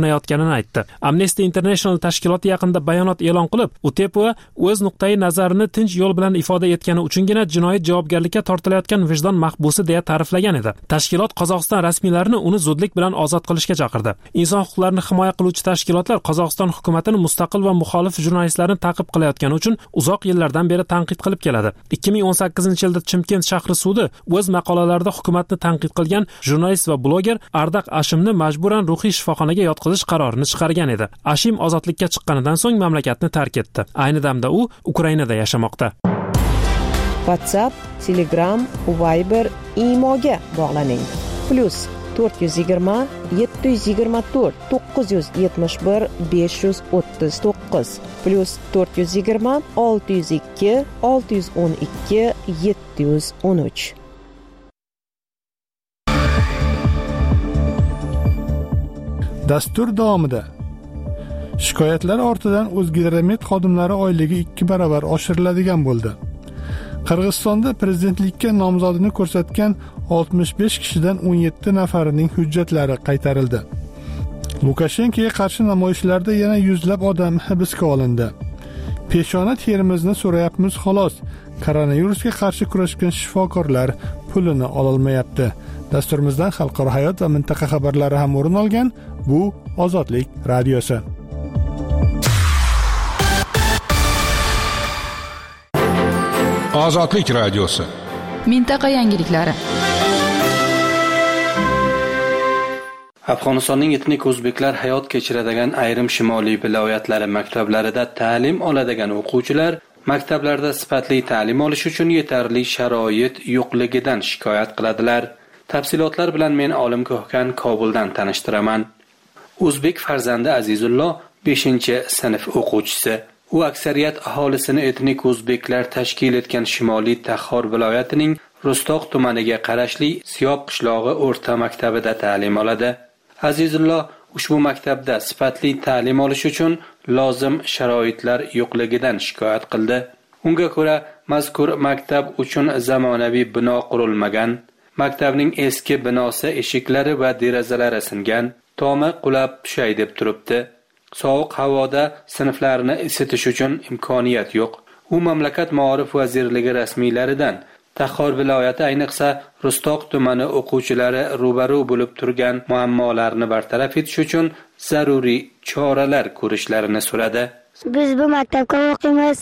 S11: ekanini aytdi. Amnesty International tashkiloti yaqinda bayonot e'lon qilib, Utepova o'z nuqtai nazarini tinch yo'l bilan ifoda etgani uchungina jinoyat javobgarlikka tortilayotgan vijdon mahbusi deya ta'riflagan edi. Tashkilot Qozog'iston rasmiylarini uni zudlik bilan ozod qilishga chaqirdi. Inson huquqlarini himoya qiluvchi tashkilotlar Qozog'iston hukumatini mustaqil va muxolif jurnalistlarni ta'qib qilayotgani uchun uzoq yillardan beri tanqid qilib keladi. 2018-yilda Chimkent shahri sudi o'z maqolalarida hukumatni tanqid qilgan jurnalist va bloger Ardaq Ashimni majburan ruhiy shifoxonaga yotqizish qarorini chiqargan edi. Ashim ozodlikka chiqqanidan so'ng mamlakatni tark etdi. Ayni damda u Ukrainada yashamoqda.
S12: WhatsApp, Telegram, Viber, Imoga bog'laning. +420 724 971 539 +420 602 612 713.
S1: Dastur davomida shikoyatlar ortidan O'zgidromet xodimlari oyligi 2 barobar oshiriladigan bo'ldi. Qirg'izistonda prezidentlikka nomzodini ko'rsatgan 65 kishidan 17 nafarining hujjatlari qaytarildi. Lukashenkoga qarshi namoyishlarda yana yuzlab odam hibsga olindi. Peshona terimizni so'rayapmiz xolos. Koronavirusga qarshi kurashgan shifokorlar pulini ololmayapti. Dasturimizdan xalqaro hayot va mintaqa xabarlari ham o'rin olgan. Bu Ozodlik radiosi.
S2: Ozodlik radiosi.
S3: Mintaqa yangiliklari.
S13: Afg'onistonning etnik o'zbeklar hayot kechiradigan ayrim shimoliy viloyatlari maktablarida ta'lim oladigan o'quvchilar maktablarda sifatli ta'lim olish uchun yetarli sharoit yo'qligidan shikoyat qiladilar. Tafsilotlar bilan men Olim Ko'hkan Kobuldan tanishtiraman. O'zbek farzandi Azizullo 5-sinf o'quvchisi. U aksariyat aholisini etnik o'zbeklar tashkil etgan Shimoliy Taxor viloyatining Rustoq tumaniga qarashli Siyob qishlog'i o'rta maktabida ta'lim oladi. Azizullo ushbu maktabda sifatli ta'lim olish uchun lozim sharoitlar yo'qligidan shikoyat qildi. Unga ko'ra, mazkur maktab uchun zamonaviy bino qurilmagan. Maktabning eski binosi eshiklari va derazalari singan, tomi qulab tushay deb turibdi. Sovuq havoda sinflarni isitish uchun imkoniyat yo'q. U mamlakat Ma'orif vazirligi rasmiylaridan Taxor viloyati ayniqsa Rustoq tumani o'quvchilari ro'baru bo'lib turgan muammolarni bartaraf etish uchun zaruriy choralar ko'rishlarini so'radi.
S14: Biz bu maktabga o'qiymiz.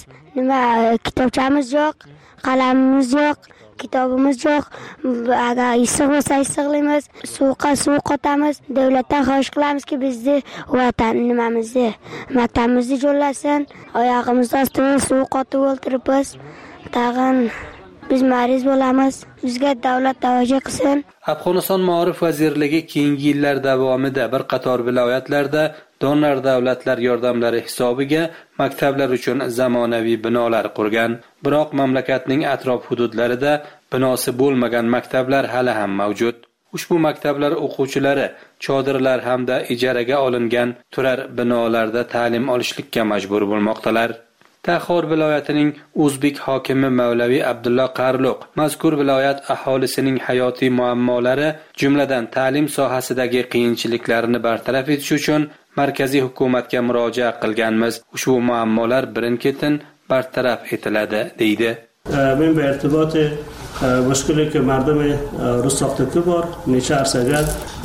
S14: Kitobchamiz yo'q, qalamimiz yo'q, kitobimiz yo'q. Agar issiq bo'lsa issiqlaymiz, suv qotamiz. Davlatdan xohish qilamizki, bizni vatan nimamizni, maktabimizni jo'llasin. Oyog'imiz ostida suv qotib o'ltiribmiz. Tag'in biz mariz bo'lamiz. Bizga davlat tavoji qilsin.
S13: Afg'oniston Ma'orif vazirligi keyingi yillar davomida bir qator viloyatlarda donor davlatlar yordamlari hisobiga maktablar uchun zamonaviy binolar qurgan. Biroq mamlakatning atrof hududlarida binosi bo'lmagan maktablar hali ham mavjud. Ushbu maktablar o'quvchilari chodirlar hamda ijaraga olingan turar binolarda ta'lim olishlikka majbur bo'lmoqdalar. Taxor viloyatining o'zbek hokimi Mavlaviy Abdulloh Qarluq mazkur viloyat aholisining hayotiy muammolari, jumladan ta'lim sohasidagi qiyinchiliklarni bartaraf etish uchun markaziy hukumatga murojaat qilganmiz. Ushbu muammolar birin-ketin bartaraf etiladi, deydi.
S15: Men bu irtiboti mushkullik mardum Rustoqdagi bor, necha arsaga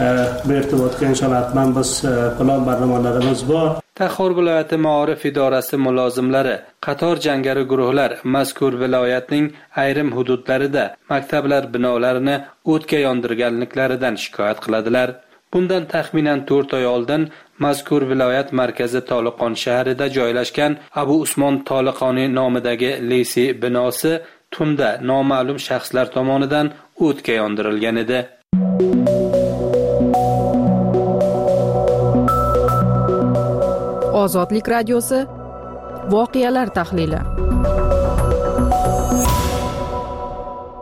S15: bu irtibotga inshaalloh biz plan barnomalarimiz bor.
S13: Taxor viloyati Ma'orif idorasi mulozimlari qator jangari guruhlar mazkur viloyatning ayrim hududlarida maktablar binolarini o'tga yondirganliklaridan shikoyat qiladilar. Bundan taxminan 4 oy oldin mazkur viloyat markazi Toliqon shahrida joylashgan Abu Usmon Toliqoni nomidagi lisey binosi tunda noma'lum shaxslar tomonidan o'tga yondirilgan edi.
S3: Ozodlik radiosi voqealar tahlili.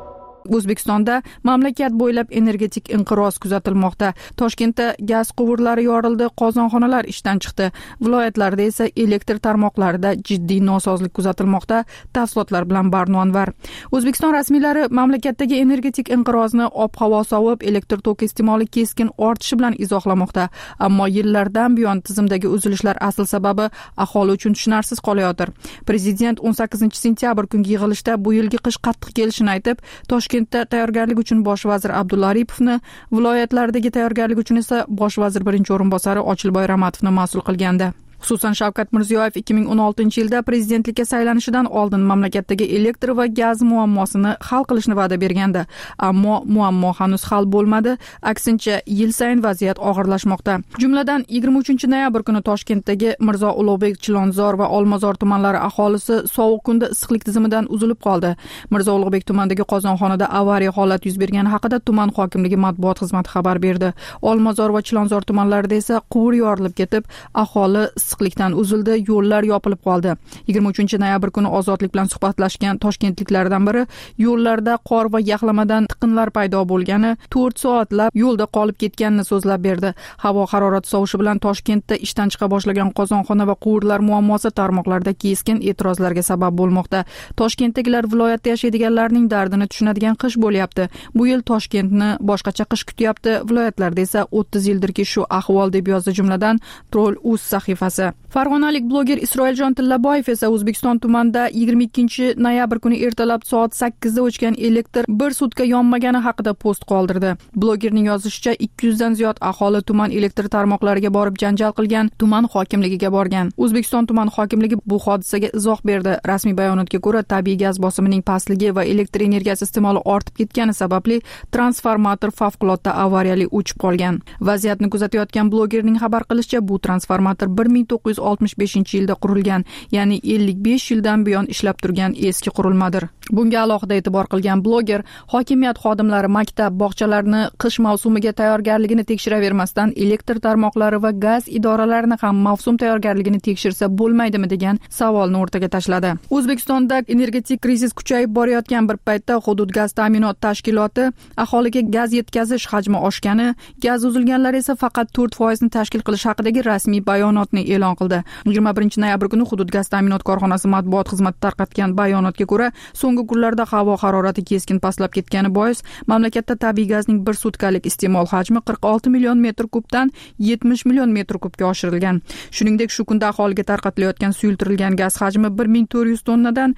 S3: O'zbekistonda mamlakat bo'ylab energetik inqiroz kuzatilmoqda. Toshkentda gaz quvurlari yorildi, qozonxonalar ishdan chiqdi. Viloyatlarda esa elektr tarmoqlarida jiddiy nosozlik kuzatilmoqda. Tafsilotlar bilan Barno Anvar. O'zbekiston rasmiylari mamlakatdagi energetik inqirozni ob-havo sovib, elektr toki iste'moli keskin ortishi bilan izohlamoqda. Ammo yillardan buyon tizimdagi uzilishlar asl sababi aholi uchun tushunarsiz qolayotir. Prezident 18-sentyabr kungi yig'ilishda bu yilgi qish qattiq kelishini aytib, Toshkentda tayyorgarlik uchun bosh vazir Abdulla Aripovni, viloyatlardagi tayyorgarlik uchun esa bosh vazir birinchi o'rinbosari Ochilboy Ramatovni mas'ul qilgandi. Xususan Shavkat Mirziyoyev 2016-yilda prezidentlikka saylanishidan oldin mamlakatdagi elektr va gaz muammosini hal qilishni va'da bergandi. Ammo muammo hanuz hal bo'lmadi. Aksincha, yil sayin vaziyat og'irlashmoqda. Jumladan 23-noyabr kuni Toshkentdagi Mirzo Ulug'bek, Chilonzor va Olmazor tumanlari aholisi sovuq kunda issiqlik tizimidan uzilib qoldi. Mirzo Ulug'bek tumanidagi qozonxonada avariya holati yuz bergani haqida tuman hokimligi matbuot xizmati xabar berdi. Olmazor va Chilonzor tumanlarida esa quvur yorilib ketib, aholi issiqlikdan uzildi, yo'llar yopilib qoldi. 23-noyabr kuni Ozodlik bilan suhbatlashgan toshkentliklardan biri yo'llarda qor va yaxlamadan tiqinlar paydo bo'lgani, 4 soatlab yo'lda qolib ketganini so'zlab berdi. Havo harorati sovishi bilan Toshkentda ishdan chiqa boshlagan qozonxona va quvurlar muammosi tarmoqlarda keskin e'tirozlarga sabab bo'lmoqda. Toshkentdagilar viloyatda yashaydiganlarning dardini tushunadigan qish bo'lyapti. Bu yil Toshkentni boshqacha qish kutyapti. Viloyatlarda esa 30 yildirki shu ahvol, deb yozdi jumladan Troll.uz sahifasi. Farg'onalik bloger Isroiljon Tillaboyev esa O'zbekiston tumanida 22-noyabr kuni ertalab soat 8 da o'chgan elektr bir sutka yonmagani haqida post qoldirdi. Blogerning yozishicha 200 dan ziyod aholi tuman elektr tarmoqlariga borib janjal qilgan, tuman hokimligiga borgan. O'zbekiston tuman hokimligi bu hodisaga izoh berdi. Rasmiy bayonotga ko'ra, tabiiy gaz bosimining pastligi va elektr energiyasi iste'moli ortib ketgani sababli transformator favqulodda avariyali o'chib qolgan. Vaziyatni kuzatayotgan blogerning xabar qilishicha, bu transformator 1965-yilda qurilgan, ya'ni 55 yildan buyon ishlab turgan eski qurilmadir. Bunga alohida e'tibor qilgan bloger, hokimiyat xodimlari maktab, bog'chalarni qish mavsumiga tayyorgarligini tekshiravermasdan elektr tarmoqlari va gaz idoralarini ham mavsum tayyorgarligini tekshirsa bo'lmaydimi degan savolni o'rtaga tashladi. O'zbekistonda energetik krizis kuchayib borayotgan bir paytda Hudud gaz ta'minot tashkiloti aholiga gaz yetkazish hajmi oshgani, gaz uzilganlari esa faqat 4% ni tashkil qilish haqidagi rasmiy bayonotni e'lon qildi. 21-noyabr kuni Hudud gaz ta'minot korxonasi matbuot xizmati tarqatgan bayonotga ko'ra, so'nggi kunlarda havo harorati keskin pastlab ketgani bois mamlakatda tabiiy gazning bir sutkalik iste'mol hajmi 46 million metr kubdan 70 million metr kubga oshirilgan. Shuningdek, shu kunda aholiga tarqatilayotgan suyultirilgan gaz hajmi 1400 tonnadan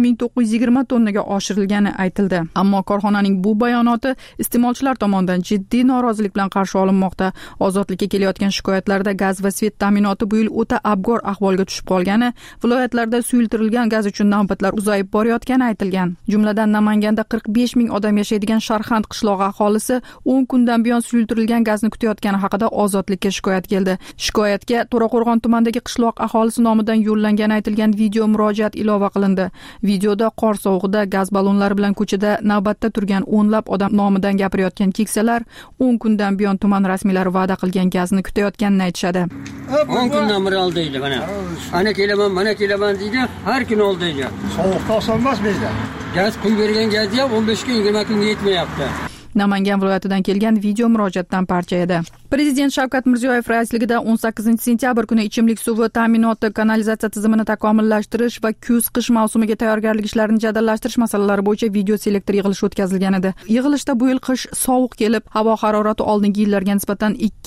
S3: 1920 tonnaga oshirilgani aytildi. Ammo korxonaning bu bayonoti iste'molchilar tomonidan jiddiy norozilik bilan qarshi olinmoqda. Ozodlikka kelayotgan shikoyatlarda gaz va svet ta'minoti bu yil o'ta abgor ahvolga tushib qolgani, viloyatlarda suyultirilgan gaz uchun navbatlar uzayib borayotgani aytilgan. Jumladan Namanganda 45 ming odam yashaydigan Sharxand qishlog'i aholisi 10 kundan buyon suyultirilgan gazni kutayotgani haqida Ozodlikka shikoyat keldi. Shikoyatga To'raqo'rg'on tumanidagi qishloq aholisi nomidan yo'llangani aytilgan video murojaat ilova qilindi. Videoda qor sovug'ida gaz ballonlari bilan ko'chada navbatda turgan o'nlab odam nomidan gapirayotgan keksalar 10 kundan buyon tuman rasmiylari va'da qilgan gazni kutayotganini aytishadi.
S16: 10 kundan beri oldaydi mana. Ana kelaman deydi, har kun oldaydi.
S17: Sovuqda oson emas bizda.
S16: Gaz quyib bergan gazni ham 15 kun 20 kunga yetmayapti.
S3: Namangan viloyatidan kelgan video murojaatdan parcha edi. Prezident Shavkat Mirziyoyev raisligida 18-sentyabr kuni ichimlik suvi ta'minoti, kanalizatsiya tizimini takomillashtirish va kuz-qish mavsumiga tayyorgarlik ishlarini jadallashtirish masalalari bo'yicha video selektor yig'ilishi o'tkazilgan edi. Yig'ilishda bu yil qish sovuq kelib, havo harorati oldingi yillarga nisbatan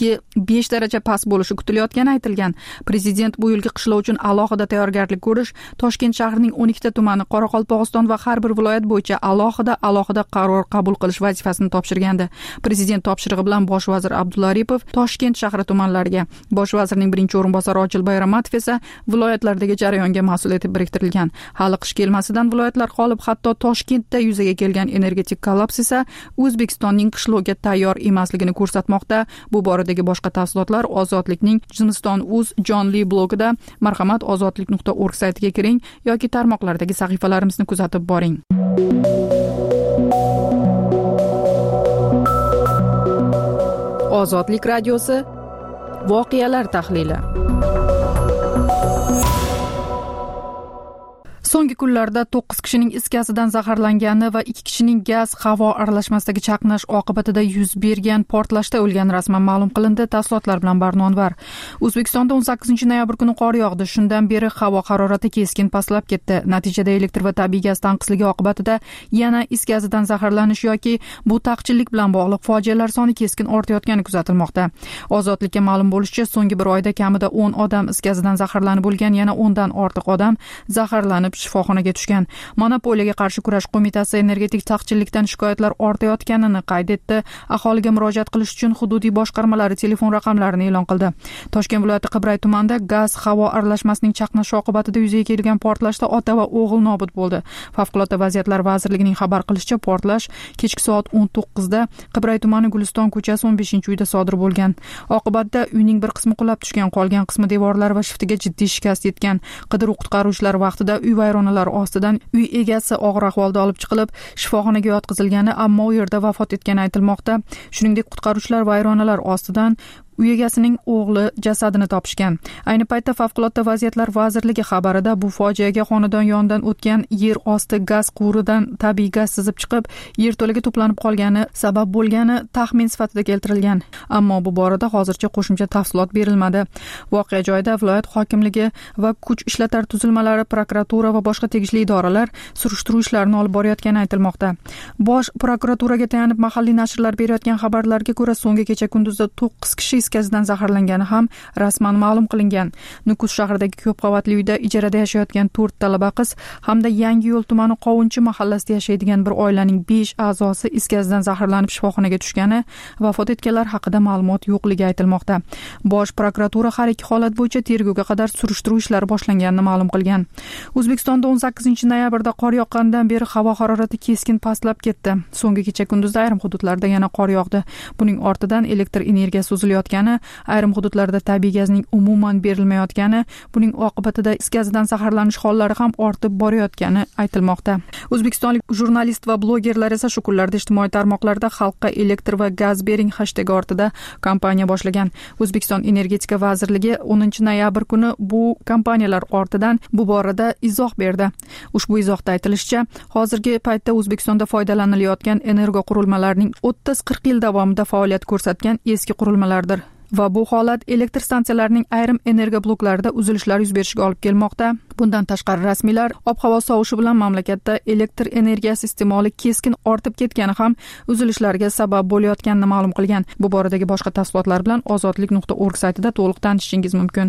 S3: 2-5 daraja past bo'lishi kutilayotgani aytilgan. Prezident bu yilgi qishloq uchun alohida tayyorgarlik ko'rish, Toshkent shahrining 12 ta tumani, Qoraqalpog'iston va har bir viloyat bo'yicha alohida qaror qabul qilish vazifasini topshirgandi. Prezident topshirig'i bilan bosh vazir Abdulla Aripov Toshkent shahri tumanlariga, bosh vazirning birinchi o'rinbosari Ochilboy Ramatov esa viloyatlardagi jarayonga mas'ul etib biriktirilgan. Hali qish kelmasidan viloyatlar qolib, hatto Toshkentda yuzaga kelgan energetik kollaps esa O'zbekistonning qishloqga tayyor emasligini ko'rsatmoqda. Bu boradagi boshqa tafsilotlar Ozodlikning Zimiston.uz jonli blogida, marhamat ozodlik.org saytiga kiring yoki tarmoqlardagi sahifalarimizni kuzatib boring. Ozodlik radiosi voqealar tahlili. So'nggi kunlarda 9 kishining is gazidan zaharlangani va 2 kishining gaz-havo aralashmasidagi chaqnash oqibatida yuz bergan portlashda o'lgani rasman ma'lum qilindi. Tafsilotlar bilan Barnonvar. O'zbekistonda 18-noyabr kuni qor yog'di. Shundan beri havo harorati keskin pastlab ketdi. Natijada elektr va tabiiy gaz tanqisligi oqibatida yana is gazidan zaharlanish yoki bu taqchillik bilan bog'liq fojialar soni keskin ortayotgani kuzatilmoqda. Ozodlikka ma'lum bo'lishicha, so'nggi bir oyda kamida 10 odam is gazidan zaharlanib bo'lgan, yana 10 dan ortiq odam zaharlanib shifoxonaga tushgan. Monopoliyaga qarshi kurash qo'mitasi energetik taqchillikdan shikoyatlar ortayotganini qayd etdi. Aholiga murojaat qilish uchun hududiy boshqarmalari telefon raqamlarini e'lon qildi. Toshkent viloyati Qibray tumanida gaz-havo aralashmasining chaqnashi oqibatida yuzaga kelgan portlashda ota va o'g'il nobud bo'ldi. Favqulodda vaziyatlar vazirligining xabar qilishicha, portlash kechki soat 19 da Qibray tumani Guliston ko'chasi 15-uyda sodir bo'lgan. Oqibatda uyning bir qismi qulab tushgan, qolgan qismi devorlari va shiftiga jiddiy shikast yetgan. Qidiruv-qutqaruvchilar vaqtida uy vayronalari ostidan uy egasi og'ir ahvolda olib chiqilib, shifoxonaga yotqizilgani, ammo u yerda vafot etgani aytilmoqda. Shuningdek, qutqaruvchilar vayronalar ostidan uy egasining o'g'li jasadini topishgan. Ayni paytda Favqulodda vaziyatlar vazirligi xabarida bu fojiaga xonadon yonidan o'tgan yer osti gaz quvuridan tabiiy gaz sizib chiqib, yerto'laga to'planib qolgani sabab bo'lgani taxmin sifatida keltirilgan. Ammo bu borada hozircha qo'shimcha tafsilot berilmadi. Voqea joyida viloyat hokimligi va kuch ishlatar tuzilmalari, prokuratura va boshqa tegishli idoralar surishtiruv ishlarini olib borayotgani aytilmoqda. Bosh prokuraturaga tayanib mahalliy nashrlar berayotgan xabarlarga ko'ra, so'nggi kecha kunduzda 9 kishi is gazidan zaharlangani ham rasman ma'lum qilingan. Nukus shahridagi ko'p qavatli uyda ijarada yashayotgan 4 talaba qiz hamda Yangiyo'l tumani Qovunchi mahallasida yashaydigan bir oilaning 5 a'zosi is gazidan zaharlanib shifoxonaga tushgani, vafot etganlar haqida ma'lumot yo'qligi aytilmoqda. Bosh prokuratura har ikki holat bo'yicha tergovga qadar surishtiruv ishlari boshlanganini ma'lum qilgan. O'zbekistonda 18-noyabrda qor yoqqanidan beri havo harorati keskin pastlab ketdi. So'nggi kecha kunduzda ayrim hududlarda yana qor yog'di. Buning ortidan elektr energiyasi uzilayotgani, ayrim hududlarda tabiiy gazning umuman berilmayotgani, buning oqibatida is gazidan zaharlanish hollari ham ortib borayotgani aytilmoqda. O'zbekistonlik jurnalist va blogerlar esa shu kunlarda ijtimoiy tarmoqlarda xalqqa elektr va gaz bering hashtagi ortida kampaniya boshlagan. O'zbekiston energetika vazirligi 10-noyabr kuni bu kampaniyalar ortidan bu borada izoh berdi. Ushbu izohda aytilishicha, hozirgi paytda O'zbekistonda foydalanilayotgan energo qurilmalarining 30-40 yil davomida faoliyat ko'rsatgan eski qurilmalardir. Va bu holat elektr stansiyalarining ayrim energiya bloklarida uzilishlar yuz berishiga olib kelmoqda. Bundan tashqari rasmiylar ob-havo sovishi bilan mamlakatda elektr energiyasi iste'moli keskin ortib ketgani ham uzilishlarga sabab bo'layotganini ma'lum qilgan. Bu boradagi boshqa tafsilotlar bilan ozodlik.org saytida to'liq tanishishingiz mumkin.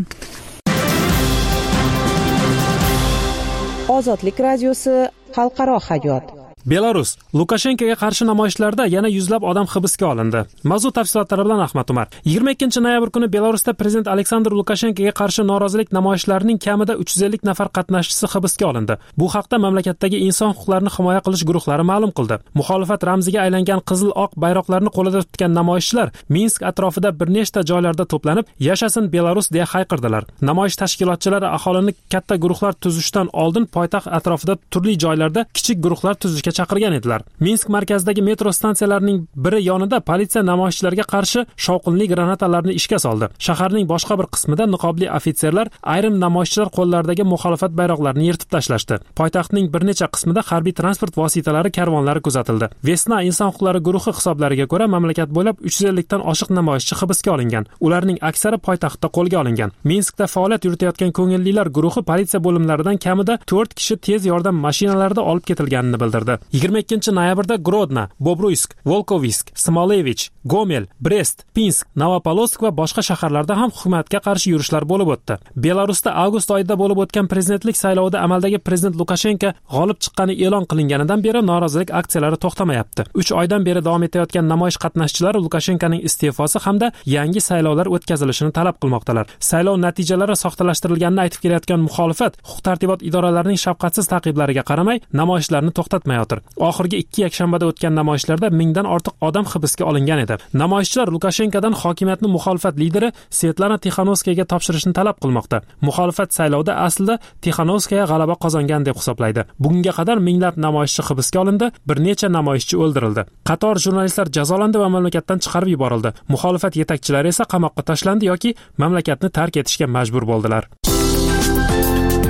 S12: Ozodlik radiosi xalqaro hayot.
S11: Belarus Lukashenkoga qarshi namoyishlarda yana yuzlab odam hibsga olindi. Mavzu tafsilotlari bilan Ahmad Umar. 22-noyabr kuni Belarusda prezident Aleksandr Lukashenkoga qarshi norozilik namoyishlarining kamida 350 nafar qatnashchisi hibsga olindi. Bu haqda mamlakatdagi inson huquqlarini himoya qilish guruhlari ma'lum qildi. Muxolifat ramziga aylangan qizil oq bayroqlarni qo'lida tutgan namoyishchilar Minsk atrofida bir nechta joylarda to'planib, "Yashasin Belarus" deya hayqirdilar. Namoyish tashkilotchilari aholini katta guruhlar tuzishdan oldin poytaxt atrofida turli joylarda kichik guruhlar tuzishga chaqirgan edilar. Minsk markazidagi metro stansiyalarining biri yonida politsiya namoyishchilarga qarshi shovqinli granatalarni ishga soldi. Shaharning boshqa bir qismida niqobli ofitserlar ayrim namoyishchilar qo'llaridagi muxolifat bayroqlarini yirtib tashlashdi. Poytaxtning bir necha qismida harbiy transport vositalari karvonlari kuzatildi. Vesna inson huquqlari guruhi hisoblariga ko'ra, mamlakat bo'ylab 350 dan oshiq namoyishchi hibsga olingan. Ularning aksari poytaxtda qo'lga olingan. Minskda faoliyat yuritayotgan ko'ngillilar guruhi politsiya bo'limlaridan kamida 4 kishi tez yordam mashinalarida olib ketilganini bildirdi. 22-noyabrda Grodno, Bobruysk, Volkovisk, Smolevich, Gomel, Brest, Pinsk, Novopolotsk va boshqa shaharlarda ham hukumatga qarshi yurishlar bo'lib o'tdi. Belarusda avgust oyida bo'lib o'tgan prezidentlik saylovida amaldagi prezident Lukashenko g'olib chiqqani e'lon qilinganidan beri norozilik aksiyalari to'xtamayapti. 3 oydan beri davom etayotgan namoyish qatnashchilari Lukashenkoning iste'fosi hamda yangi saylovlar o'tkazilishini talab qilmoqdalar. Saylov natijalari soxtalashtirilganini aytib kelayotgan muxolifat huquq-tartibot idoralarining shafqatsiz taqiblariga qaramay namoyishlarni to'xtatmayotir. Oxirgi 2 yakshanbada o'tgan namoyishlarda 1000 dan ortiq odam hibsga olingan edi. Namoyishchilar Lukashenkodan hokimiyatni muxolifat lideri Svetlana Tixanovskayaga topshirishni talab qilmoqda. Muxolifat saylovda aslida Tixanovskaya g'alaba qozongan deb hisoblaydi. Bugunga qadar minglab namoyishchi hibsga olindi, bir necha namoyishchi o'ldirildi. Qator jurnalistlar jazolandi va mamlakatdan chiqarib yuborildi. Muxolifat yetakchilari esa qamoqqa tashlandi yoki mamlakatni tark etishga majbur bo'ldilar.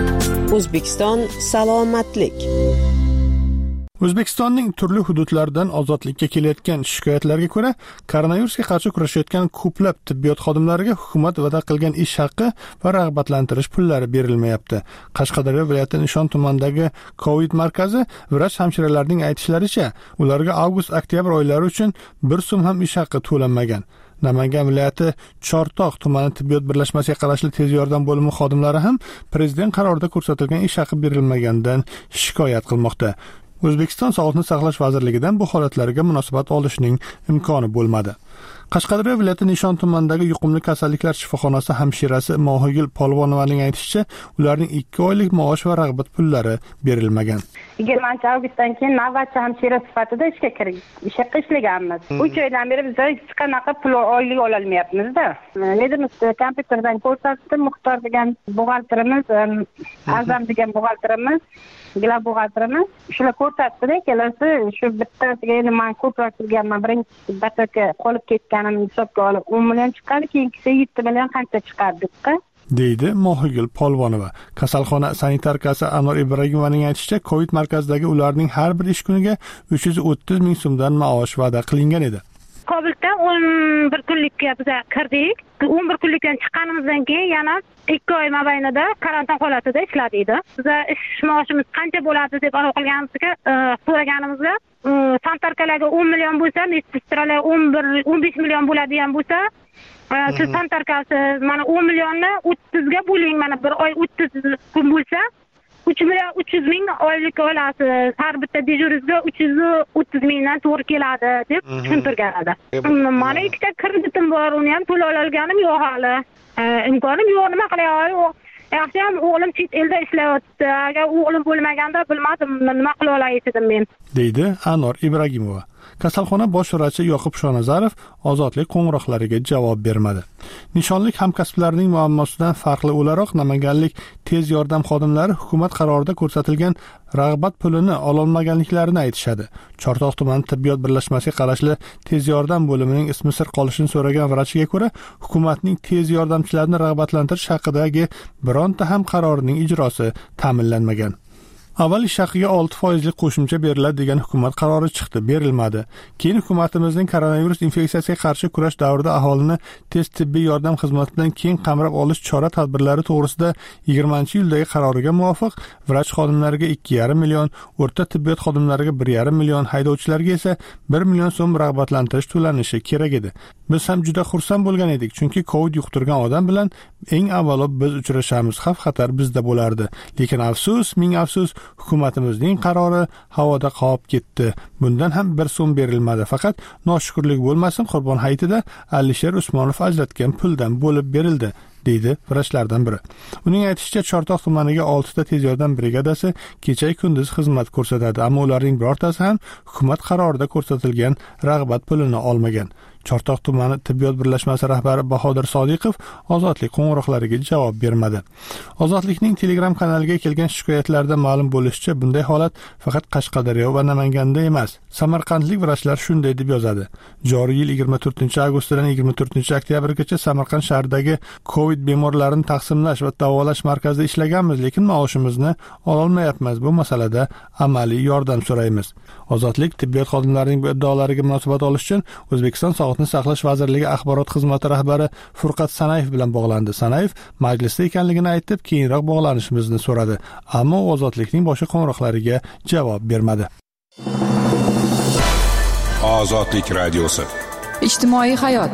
S12: O'zbekiston salomatlik.
S1: O'zbekistonning turli hududlaridan ozodlikka kelayotgan shikoyatlarga ko'ra, koronavirusga qarshi kurashayotgan ko'plab tibbiyot xodimlariga hukumat va'da qilgan ish haqqi va rag'batlantirish pullari berilmayapti. Qashqadaryo viloyati Nishon tumanidagi COVID markazi vrach hamshiralarning aytishlaricha, ularga avgust-oktyabr oylari uchun 1 so'm ham ish haqqi to'lanmagan. Namangan viloyati Chortoq tumani tibbiyot birlashmasiga qarashli tez yordam bo'limi xodimlari ham prezident qarorida ko'rsatilgan ish haqqi berilmaganidan shikoyat qilmoqda. O'zbekiston Sog'liqni saqlash vazirligidan bu holatlarga munosabat olishning imkoni bo'lmadi. Qashqadaryo viloyati Nishon tumanidagi yuqumli kasalliklar shifoxonasi hamshirasi Mohigul Polvonovaning aytishicha, ularning 2 oylik maosh va rag'bat pullari berilmagan.
S17: 20-avgustdan keyin navbatchi hamshira sifatida ishga ishlaganmiz. 3 oydan beri biz hech qanaqa pul oylik ola olmayapmiz-da. Nedimiz kompyuterdan ko'rsatdi, Muxtor degan buxgalterimiz, Azam degan buxgalterimiz, Gila buxgalterimiz shular ko'rsatdi-da, kelasi shu bittasiga endi men ko'proq qilganman, birinchi bataka qolib ketganimni hisobga olib 10 million chiqadi, keyingisi 7 million qancha chiqardik-da.
S1: deydi Mohigul Polvonova. Kasalxona sanitarkasi Anor Ibragimovaning aytishicha, COVID markazidagi ularning har bir ish kuniga 330 ming so'mdan maosh va'da qilingan edi.
S18: Kobulda 11 kunlikka biz kirdik. 11 kunlikdan chiqqanimizdan keyin yana 2 oy mobaynida karantin holatida ishladik. Biz ish maoshimiz qancha bo'ladi deb aniq qilganimizga so'raganimizda sanitarkalarga 10 million bo'lsa, medsestralar 15 million bo'ladigan bo'lsa, siz sanitarkasi mana 10 millionni 30 ga bo'ling, mana bir oy 30 kun bo'lsa 3 million 300 ming oylik olasiz. Har bitta dejurizga 330 mingdan to'g'ri keladi deb tushuntirgan edi. Mana ikkita kreditim bor, uni ham to'la olganim yo'q hali. Imkonim yo'q, nima qilay? Yaxshi ham o'g'lim chet elda ishlayapti. Agar o'g'lim bo'lmaganda bilmadim nima qila olay edim men,
S1: deydi Anor Ibragimova. Kasalxona bosh vrachi Yoqub Shonazarov ozodlik qo'ng'iroqlariga javob bermadi. Nishonlik hamkasblarining muammosidan farqli o'laroq namanganlik tez yordam xodimlari hukumat qarorida ko'rsatilgan rag'bat pulini ololmaganliklarini aytishadi. Chortoq tumani tibbiyot birlashmasiga qarashli tez yordam bo'limining ismi sir qolishini so'ragan vrachiga ko'ra, hukumatning tez yordamchilarni rag'batlantirish haqidagi bironta ham qarorining ijrosi ta'minlanmagan. Avval ish haqiga 6% qo'shimcha beriladi degan hukumat qarori chiqdi, berilmadi. Keyin hukumatimizning koronavirus infeksiyasiga qarshi kurash davrida aholini tez tibbiy yordam xizmatidan keng qamrab olish chora-tadbirlari to'g'risida 20-yildagi qaroriga muvofiq vrach xodimlariga 2,5 million, o'rta tibbiyot xodimlariga 1,5 million, haydovchilarga esa 1 million so'm rag'batlantirish to'lanishi kerak edi. Biz ham juda xursand bo'lgan edik, chunki COVID yuqtirgan odam bilan eng avvalo biz uchrashamiz, xavf-xatar bizda bo'lardi. Lekin afsus, ming afsus, hukumatimizning qarori havoda qolib ketdi. Bundan ham 1 so'm berilmadi. Faqat noshukrlik bo'lmasin, Qurbon hayitida Alisher Usmonov ajratgan puldan bo'lib berildi, deydi vrachlardan biri. Uning aytishicha, Chortoq tumaniga 6 ta tez yordam brigadasi kecha-kunduz xizmat ko'rsatadi, ammo ularning birortasi ham hukumat qarorida ko'rsatilgan rag'bat pulini olmagan. Chortoq tumani tibbiyot birlashmasi rahbari Bahodir Sodiqov ozodlik qo'ng'iroqlariga javob bermadi. Ozodlikning Telegram kanaliga kelgan shikoyatlarda ma'lum bo'lishicha, bunday holat faqat Qashqadaryo va Namanganda emas. Samarqandlik vrachlar shunday deb yozadi. Joriy yil 24-avgustdan 24-oktyabrgacha Samarqand shahridagi COVID bemorlarini taqsimlash va davolash markazida ishlaganmiz, lekin maoshimizni ola olmayapmiz. Bu masalada amaliy yordam so'raymiz. Ozodlik tibbiyot xodimlarining bu iddaolariga munosabat olish uchun O'zbekiston Sog'liqni saqlash vazirligi axborot xizmati rahbari Furqat Sanayev bilan bog'landi. Sanayev majlisda ekanligini aytib, keyinroq bog'lanishimizni so'radi, ammo ozodlikning boshqa qo'ng'iroqlariga javob bermadi.
S2: Ozodlik radiosi.
S3: Ijtimoiy hayot.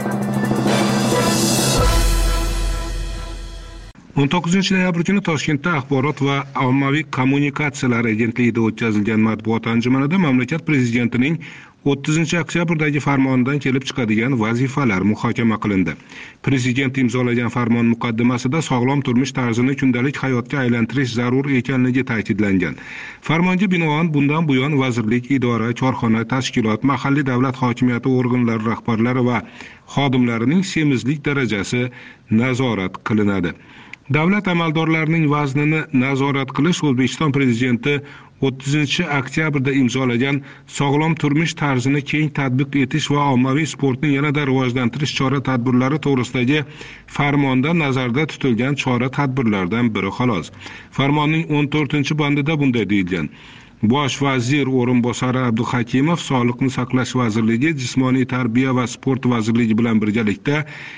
S2: 19-noyabr kuni Toshkentda Axborot va ommaviy kommunikatsiyalar agentligida o'tkazilgan matbuot anjumanida mamlakat prezidentining 30-oktyabrdagi farmonidan kelib chiqadigan vazifalar muhokama qilindi. Prezident imzolagan farmon muqaddimasida sog'lom turmush tarzini kundalik hayotga aylantirish zarur ekanligi ta'kidlangan. Farmonga binoan bundan buyon vazirlik, idora, korxona, tashkilot, mahalliy davlat hokimiyati organlari rahbarlari va xodimlarining semizlik darajasi nazorat qilinadi. Davlat amaldorlarining vaznini nazorat qilish O'zbekiston prezidenti 30-oktyabrda imzolagan sog'lom turmush tarzini keng tatbiq etish va ommaviy sportni yanada rivojlantirish chora-tadbirlari to'g'risidagi farmonda nazarda tutilgan chora-tadbirlardan biri xolos. Farmonning 14-bandida bunday deyilgan: Bosh vazir o'rinbosari Abduhakimov Sog'liqni saqlash vazirligi, Jismoniy tarbiya va sport vazirligi bilan birgalikda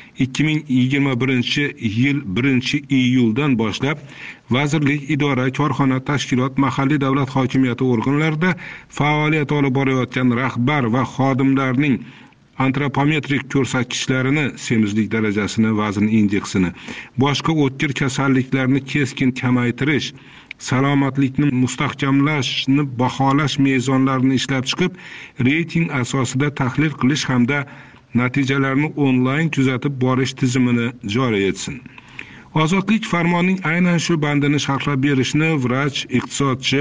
S2: 2021-yil 1-iyuldan boshlab vazirlik, idora, korxona, tashkilot, mahalliy davlat hokimiyati organlarida faoliyat olib borayotgan rahbar va xodimlarning antropometrik ko'rsatkichlarini, semizlik darajasini, vazn indeksini, boshqa o'tkir kasalliklarni keskin kamaytirish, salomatlikni mustahkamlashni baholash mezonlarini ishlab chiqib, reyting asosida tahlil qilish hamda natijalarni onlayn kuzatib borish tizimini joriy etsin. Ozodlik farmonining aynan shu bandini sharhlab berishni vrach, iqtisodchi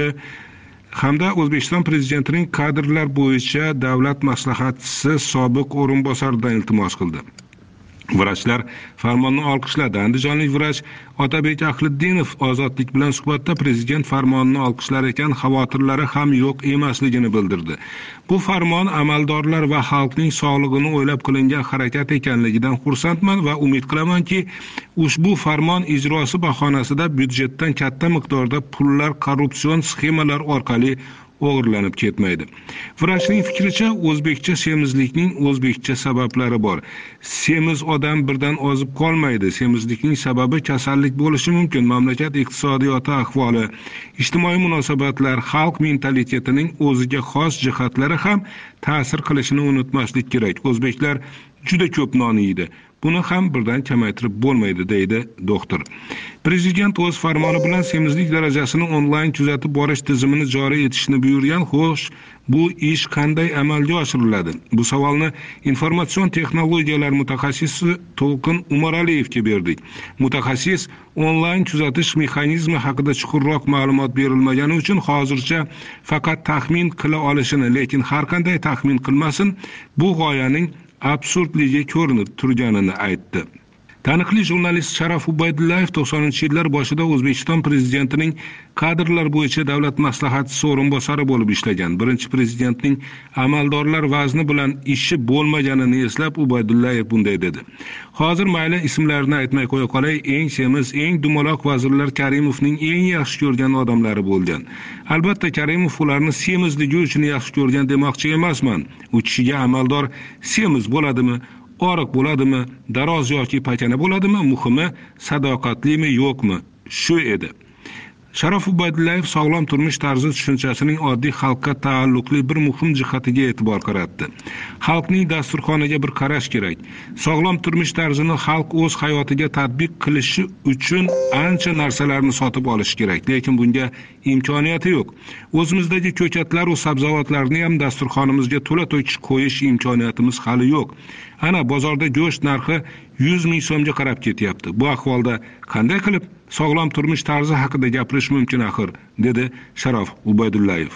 S2: hamda O'zbekiston prezidentining kadrlar bo'yicha davlat maslahatchisi sobiq o'rinbosaridan iltimos qildi. Vrachlar farmonni olqishladi. Andijonlik vrach Otabek Ahliddinov Ozodlik bilan suhbatda prezident farmonini olqishlar ekan, xavotirlari ham yo'q emasligini bildirdi. Bu farmon amaldorlar va xalqning sog'lig'ini o'ylab qilingan harakat ekanligidan xursandman va umid qilamanki, ushbu farmon ijrosi bahonasida byudjetdan katta miqdorda pullar korrupsion sxemalar orqali o'g'irlanib ketmaydi. Vrachning fikricha, o'zbekcha semizlikning o'zbekcha sabablari bor. Semiz odam birdan ozib qolmaydi. Semizlikning sababi kasallik bo'lishi mumkin. Mamlakat iqtisodiyoti ahvoli, ijtimoiy munosabatlar, xalq mentalitetining o'ziga xos jihatlari ham ta'sir qilishini unutmaslik kerak. O'zbeklar juda ko'p non yeydi. Buni ham birdan kamaytirib bo'lmaydi, deydi doktor. Prezident o'z farmoni bilan semizlik darajasini onlayn kuzatib borish tizimini joriy etishni buyurgan. Xo'sh, bu ish qanday amalga oshiriladi? Bu savolni informatsion texnologiyalar mutaxassisi To'lqin Umaraliyevga berdik. Mutaxassis onlayn kuzatish mexanizmi haqida chuqurroq ma'lumot berilmagani uchun hozircha faqat taxmin qila olishini, lekin har qanday taxmin qilmasin, bu g'oyaning absurdligi ko'rinib turganini aytdi. Taniqli jurnalist Sharof Ubaydullayev 90-yillar boshida O'zbekiston prezidentining kadrlar bo'yicha davlat maslahatchisi o'rinbosari bo'lib ishlagan. Birinchi prezidentning amaldorlar vazni bilan ishi bo'lmaganini eslab Ubaydullayev bunday dedi: Hozir mayli ismlarini aytmay qo'ya qolay, eng semiz, eng dumaloq vazirlar Karimovning eng yaxshi ko'rgan odamlari bo'lgan. Albatta, Karimov ularni semizligi uchun yaxshi ko'rgan demoqchi emasman. U kishiga amaldor semiz bo'ladimi, oriq bo'ladimi, daroz yoki pakana bo'ladimi, muhimi sadoqatlimi yo'qmi, shu edi. Sharof Ubaydullayev sog'lom turmush tarzi tushunchasining oddiy xalqqa taalluqli bir muhim jihatiga e'tibor qaratdi. Xalqning dasturxoniga bir qarash kerak. Sog'lom turmush tarzini xalq o'z hayotiga tatbiq qilishi uchun ancha narsalarni sotib olishi kerak, lekin bunga imkoniyati yo'q. O'zimizdagi ko'katlar va sabzavotlarni ham dasturxonimizga to'la-to'kis qo'yish imkoniyatimiz hali yo'q. Ana bozorda go'sht narxi 100 ming so'mga qarab ketyapti. Bu ahvolda qanday qilib sog'lom turmush tarzi haqida gapirish mumkin axir, dedi Sharof Ubaydullayev.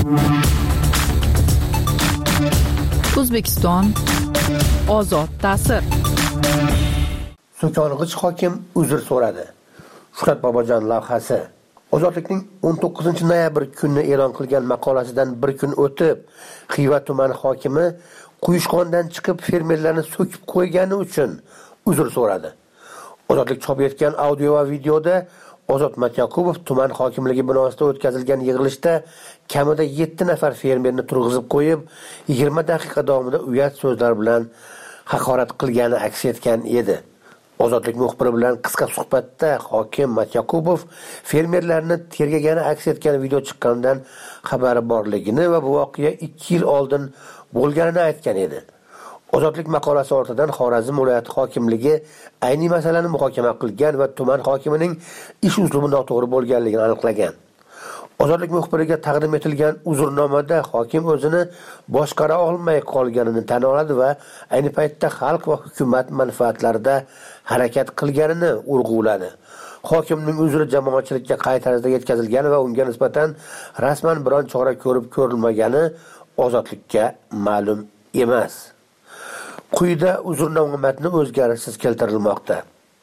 S3: O'zbekiston ozod ta'sir.
S9: So'kong'ich hokim uzr so'radi. Shuhrat Bobojon lavhasi. Ozodlikning 19-noyabr kuni e'lon qilgan maqolasidan bir kun o'tib, Xiva tumani hokimi Quyushqondan chiqib fermerlarni so'kib qo'ygani uchun uzr so'radi. Ozodlik chop etgan audio va videoda Ozod Matyakubov tuman hokimligi binosida o'tkazilgan yig'ilishda kamida 7 nafar fermerni turg'izib qo'yib, 20 daqiqa davomida uyat so'zlar bilan haqorat qilgani aks etgan edi. Ozodlik muxbiri bilan qisqa suhbatda hokim Matyakubov fermerlarni tergagani aks etgan video chiqqanidan xabari borligini va bu voqea 2 yil oldin bo'lganini aytgan edi. Ozodlik maqolasi ortidan Xorazm viloyati hokimligi ayni masalani muhokama qilgan va tuman hokimining ish uslubi noto'g'ri bo'lganligini aniqlagan. Ozodlik muxbiriga taqdim etilgan uzrnomada hokim o'zini boshqara olmay qolganini tan oladi va ayni paytda xalq va hukumat manfaatlarida harakat qilganini urg'uladi. Hokimning uzri jamoatchilikka qay tarzda yetkazilgan va unga nisbatan rasman biron chora ko'rib ko'rilmagani Ozodlikka ma'lum emas. Quyida uzrnoma matni o'zgarishsiz keltirilmoqda.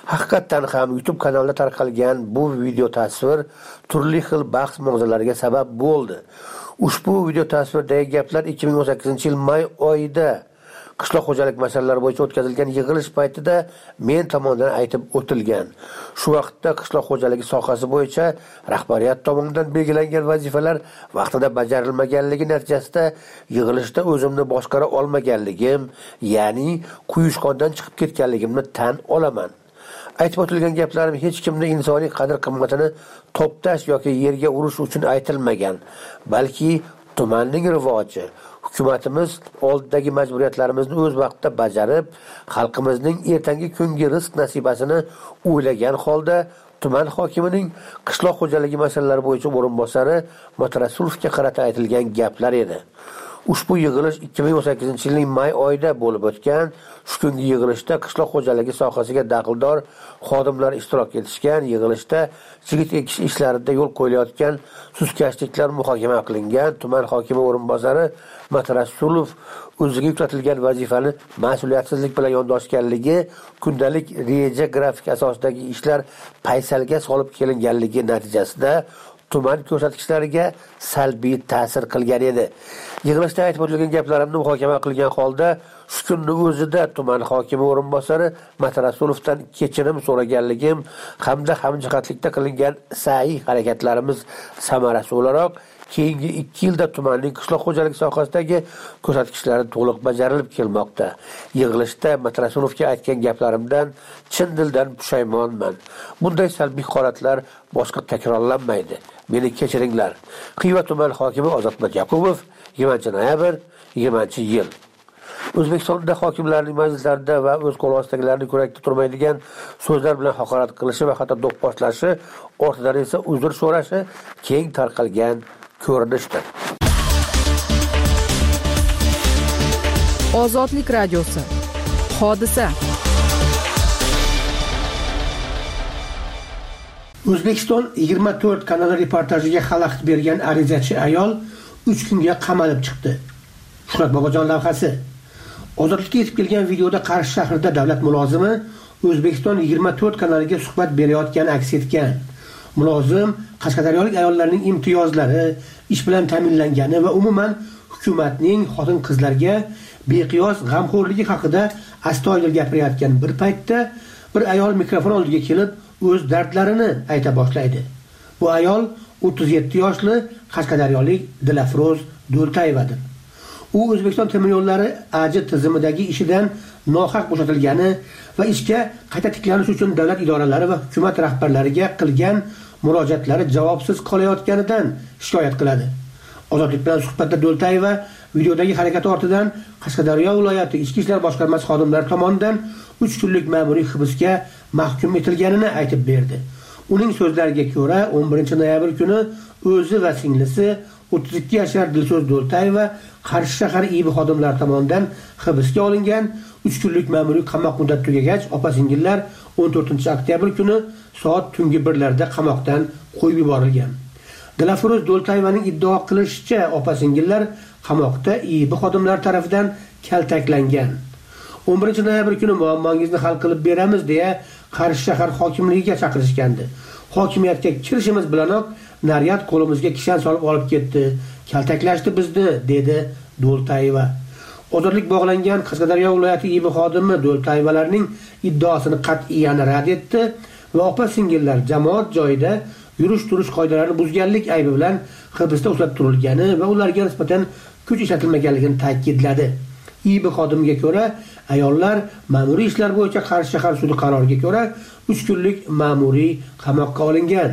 S9: Haqiqatan ham YouTube kanalida tarqalgan bu video tasvir turli xil bahs mavzularga sabab bo'ldi. Ushbu video tasvirdagi gaplar 2018-yil may oyida qishloq xo'jalik masalalari bo'yicha o'tkazilgan yig'ilish paytida men tomonidan aytib o'tilgan. Shu vaqtda qishloq xo'jaligi sohasi bo'yicha rahbariyat tomonidan belgilangan vazifalar vaqtida bajarilmaganligi natijasida yig'ilishda o'zimni boshqara olmaganligim, ya'ni quyushqondan chiqib ketganligimni tan olaman. Aytib o'tilgan gaplarim hech kimning insoniy qadr-qimmatini toptash yoki yerga urish uchun aytilmagan, balki tumanning rivoji, hukumatimiz oldidagi majburiyatlarimizni o'z vaqtida bajarib, xalqimizning ertangi kungi rizq nasibasini o'ylagan holda tuman hokimining qishloq xo'jaligi masalalari bo'yicha o'rinbosari Matrasulovga qarata aytilgan gaplar edi. Ushbu yig'ilish 2018-yilning may oyida bo'lib o'tgan. Shu kungi yig'ilishda qishloq xo'jaligi sohasiga daxldor xodimlar ishtirok etishgan. Yig'ilishda chigit ekish ishlarida yo'l qo'yilayotgan sustkashliklar muhokama qilingan. Tuman hokimi o'rinbosari Matrasulov o'ziga yuklatilgan vazifani mas'uliyatsizlik bilan yondoshganligi, kundalik reja grafik asosidagi ishlar paysalga solib kelinganligi natijasida tuman ko'rsatkichlariga salbiy ta'sir qilgan edi. Yig'ilishda aytib o'tilgan gaplarimni muhokama qilgan holda shu kunning o'zida tuman hokimi o'rinbosari Matrasulovdan kechirim so'raganligim hamda hamjihatlikda qilingan sa'iy harakatlarimiz samarasi o'laroq keyingi 2 yilda tumanning qishloq xo'jaligi sohasidagi ko'rsatkichlari to'liq bajarilib kelmoqda. Yig'ilishda Matrasulovga aytgan gaplarimdan chin dildan pushaymonman. Bunday salbiy holatlar boshqa takrorlanmaydi. Meni kechiringlar. Xiva tuman hokimi Ozodbek Yaqubov, 20-noyabr 20-yil. O'zbekistonda hokimlarning majlislarida va o'z qo'l ostidagilarni ko'rakda turmaydigan so'zlar bilan haqorat qilishi va hatto do'pposlashi, ortidan esa uzr so'rashi keng tarqalgan ko'rinishdir.
S3: Ozodlik radiosi. Hodisa.
S19: O'zbekiston 24 kanali reportajiga xalaqit bergan arizachi ayol 3 kunga qamalib chiqdi. Shuhrat Bobojon lavhasi. Ozodlikka yetib kelgan videoda Qarshi shahrida davlat mulozimi O'zbekiston 24 kanaliga suhbat berayotgani aks etgan. Mulozim qashqadaryolik ayollarning imtiyozlari, ish bilan ta'minlangani va umuman hukumatning xotin-qizlarga beqiyos g'amxo'rligi haqida astoydil gapirayotgan bir paytda bir ayol mikrofon oldiga kelib o'z dardlarini ayta boshlaydi. Bu ayol 37 yoshli qashqadaryolik Dilafroz Do'ltayevadir. U O'zbekiston temir yo'llari AJ tizimidagi ishidan nohaq bo'shatilgani va ishga qayta tiklanish uchun davlat idoralari va hukumat rahbarlariga qilgan murojaatlari javobsiz qolayotganidan shikoyat qiladi. Ozodlik bilan suhbatda Do'ltayeva videodagi harakat ortidan Qashqadaryo viloyati Ichki ishlar boshqarmasi xodimlari tomonidan 3 kunlik ma'muriy hibsga mahkum etilganini aytib berdi. Uning so'zlariga ko'ra 11-noyabr kuni o'zi va singlisi 32 yoshli Dilso'z Do'ltayeva Qarshi shahar IIB xodimlari tomonidan hibsga olingan. 3 kunlik ma'muriy qamoq muddati tugagach, opa-singillar 14-oktyabr kuni soat tungi 1larda qamoqdan qo'yib yuborilgan. Dilafroz Do'ltayevaning iddao qilishicha, opa-singillar qamoqda IIB xodimlari tomonidan kaltaklangan. 11-noyabr kuni muammongizni hal qilib beramiz deya Qarshi shahar hokimligiga chaqirishgandi. Hokimiyatga kirishimiz bilanoq naryad qo'limizga kishan solib olib ketdi. Kaltaklashdi bizni, dedi Do'ltayeva. Ozodlik bog'langan Qashqadaryo viloyati IIB xodimi Do'ltayevalarning iddaosini qat'iyan rad etdi va opa-singillar jamoat joyida yurish-turish qoidalarini buzganlik aybi bilan hibsda ushlab turilgani va ularga nisbatan kuch ishlatilmaganligini ta'kidladi. IIB xodimiga ko'ra, ayollar ma'muriy ishlar bo'yicha Qarshi shahar sudi qaroriga ko'ra 3 kunlik ma'muriy qamoqqa olingan.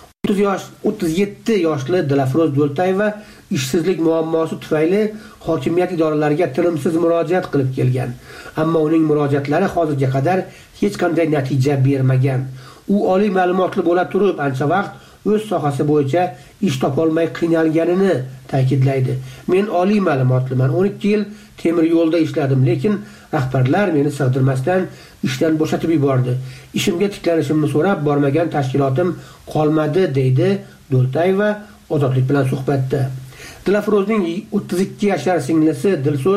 S19: 37 yoshli Dilafroz Do'ltayeva ishsizlik muammosi tufayli hokimiyat idoralariga tinimsiz murojaat qilib kelgan. Ammo uning murojaatlari hozirga qadar hech qanday natija bermagan. U oliy ma'lumotli bo'la turib, ancha vaqt o'z sohasi bo'yicha ish topolmay qiynalganini ta'kidlaydi. Men oliy ma'lumotliman, 12 yil temir yo'lda ishladim, lekin rahbarlar meni sig'dirmasdan ishdan bo'shatib yubordi. Ishimga tiklanishimni so'rab bormagan tashkilotim qolmadi, deydi Do'ltayeva Ozodlik bilan suhbatda. Dilafrozning 32 yoshli singlisi Dilso'z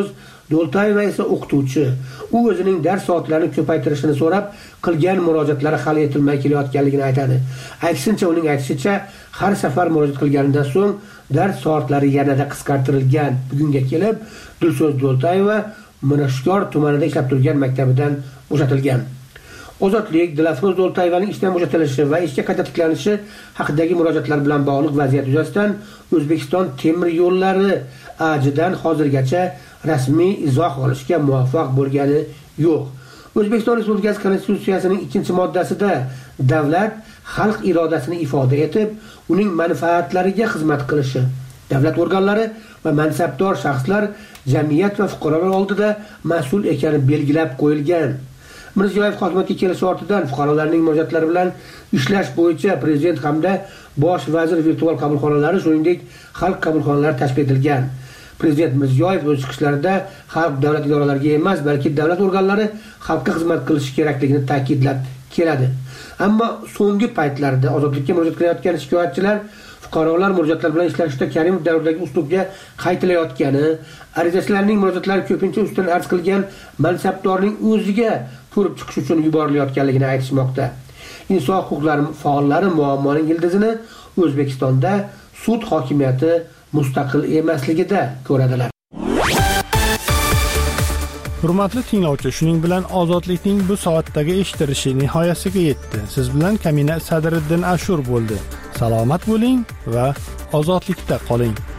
S19: Do'ltayeva esa o'qituvchi. U o'zining dars soatlarini ko'paytirishini so'rab, qilgan murojaatlari hal etilmay kelayotganligini aytadi. Aksincha, uning aytishicha, har safar murojaat qilganidan so'ng dars soatlari yanada qisqartirilgan. Bugunga kelib, Dilso'z Do'ltayeva Mirishkor tumanida ishlab turgan maktabidan bo'shatilgan. Ozodlik Dilafruz Do'ltayevaning ishdan bo'shatilishi va ishga qayta tiklanishi haqidagi murojaatlar bilan bog'liq vaziyat yuzasidan O'zbekiston temir yo'llari AJdan hozirgacha rasmiy izoh olishga muvaffaq bo'lgani yo'q. O'zbekiston Respublikasi Konstitutsiyasining 2-moddasida davlat xalq irodasini ifoda etib, uning manfaatlariga xizmat qilishi, davlat organlari va mansabdor shaxslar jamiyat va fuqarolar oldida mas'ul ekani belgilab qo'yilgan. Mirziyoyev hokimiyatga kelishi ortidan fuqarolarning murojaatlari bilan ishlash bo'yicha prezident hamda bosh vazir virtual qabulxonalari, shuningdek xalq qabulxonalari tashkil etilgan. Prezident Mirziyoyev o'z chiqishlarida xalq davlat idoralariga emas, balki davlat organlari xalqqa xizmat qilishi kerakligini ta'kidlab keladi. Ammo so'nggi paytlarda ozodlikka murojaat qilayotgan shikoyatchilar fuqarolar murojaatlar bilan ishlashda Karimov davridagi uslubga qaytilayotgani, arizachilarning murojaatlari ko'pincha ustidan arz qilgan mansabdorning o'ziga ko'rib chiqish uchun yuborilayotganligini aytishmoqda. Inson huquqlari faollari muammoning ildizini O'zbekistonda sud hokimiyati mustaqil emasligida ko'radilar.
S1: Hurmatli tinglovchi, shuning bilan ozodlikning bu soatdagi eshitilishi nihoyasiga yetdi. Siz bilan Kamina Sadriddin Ashur bo'ldi. Salomat bo'ling va ozodlikda qoling.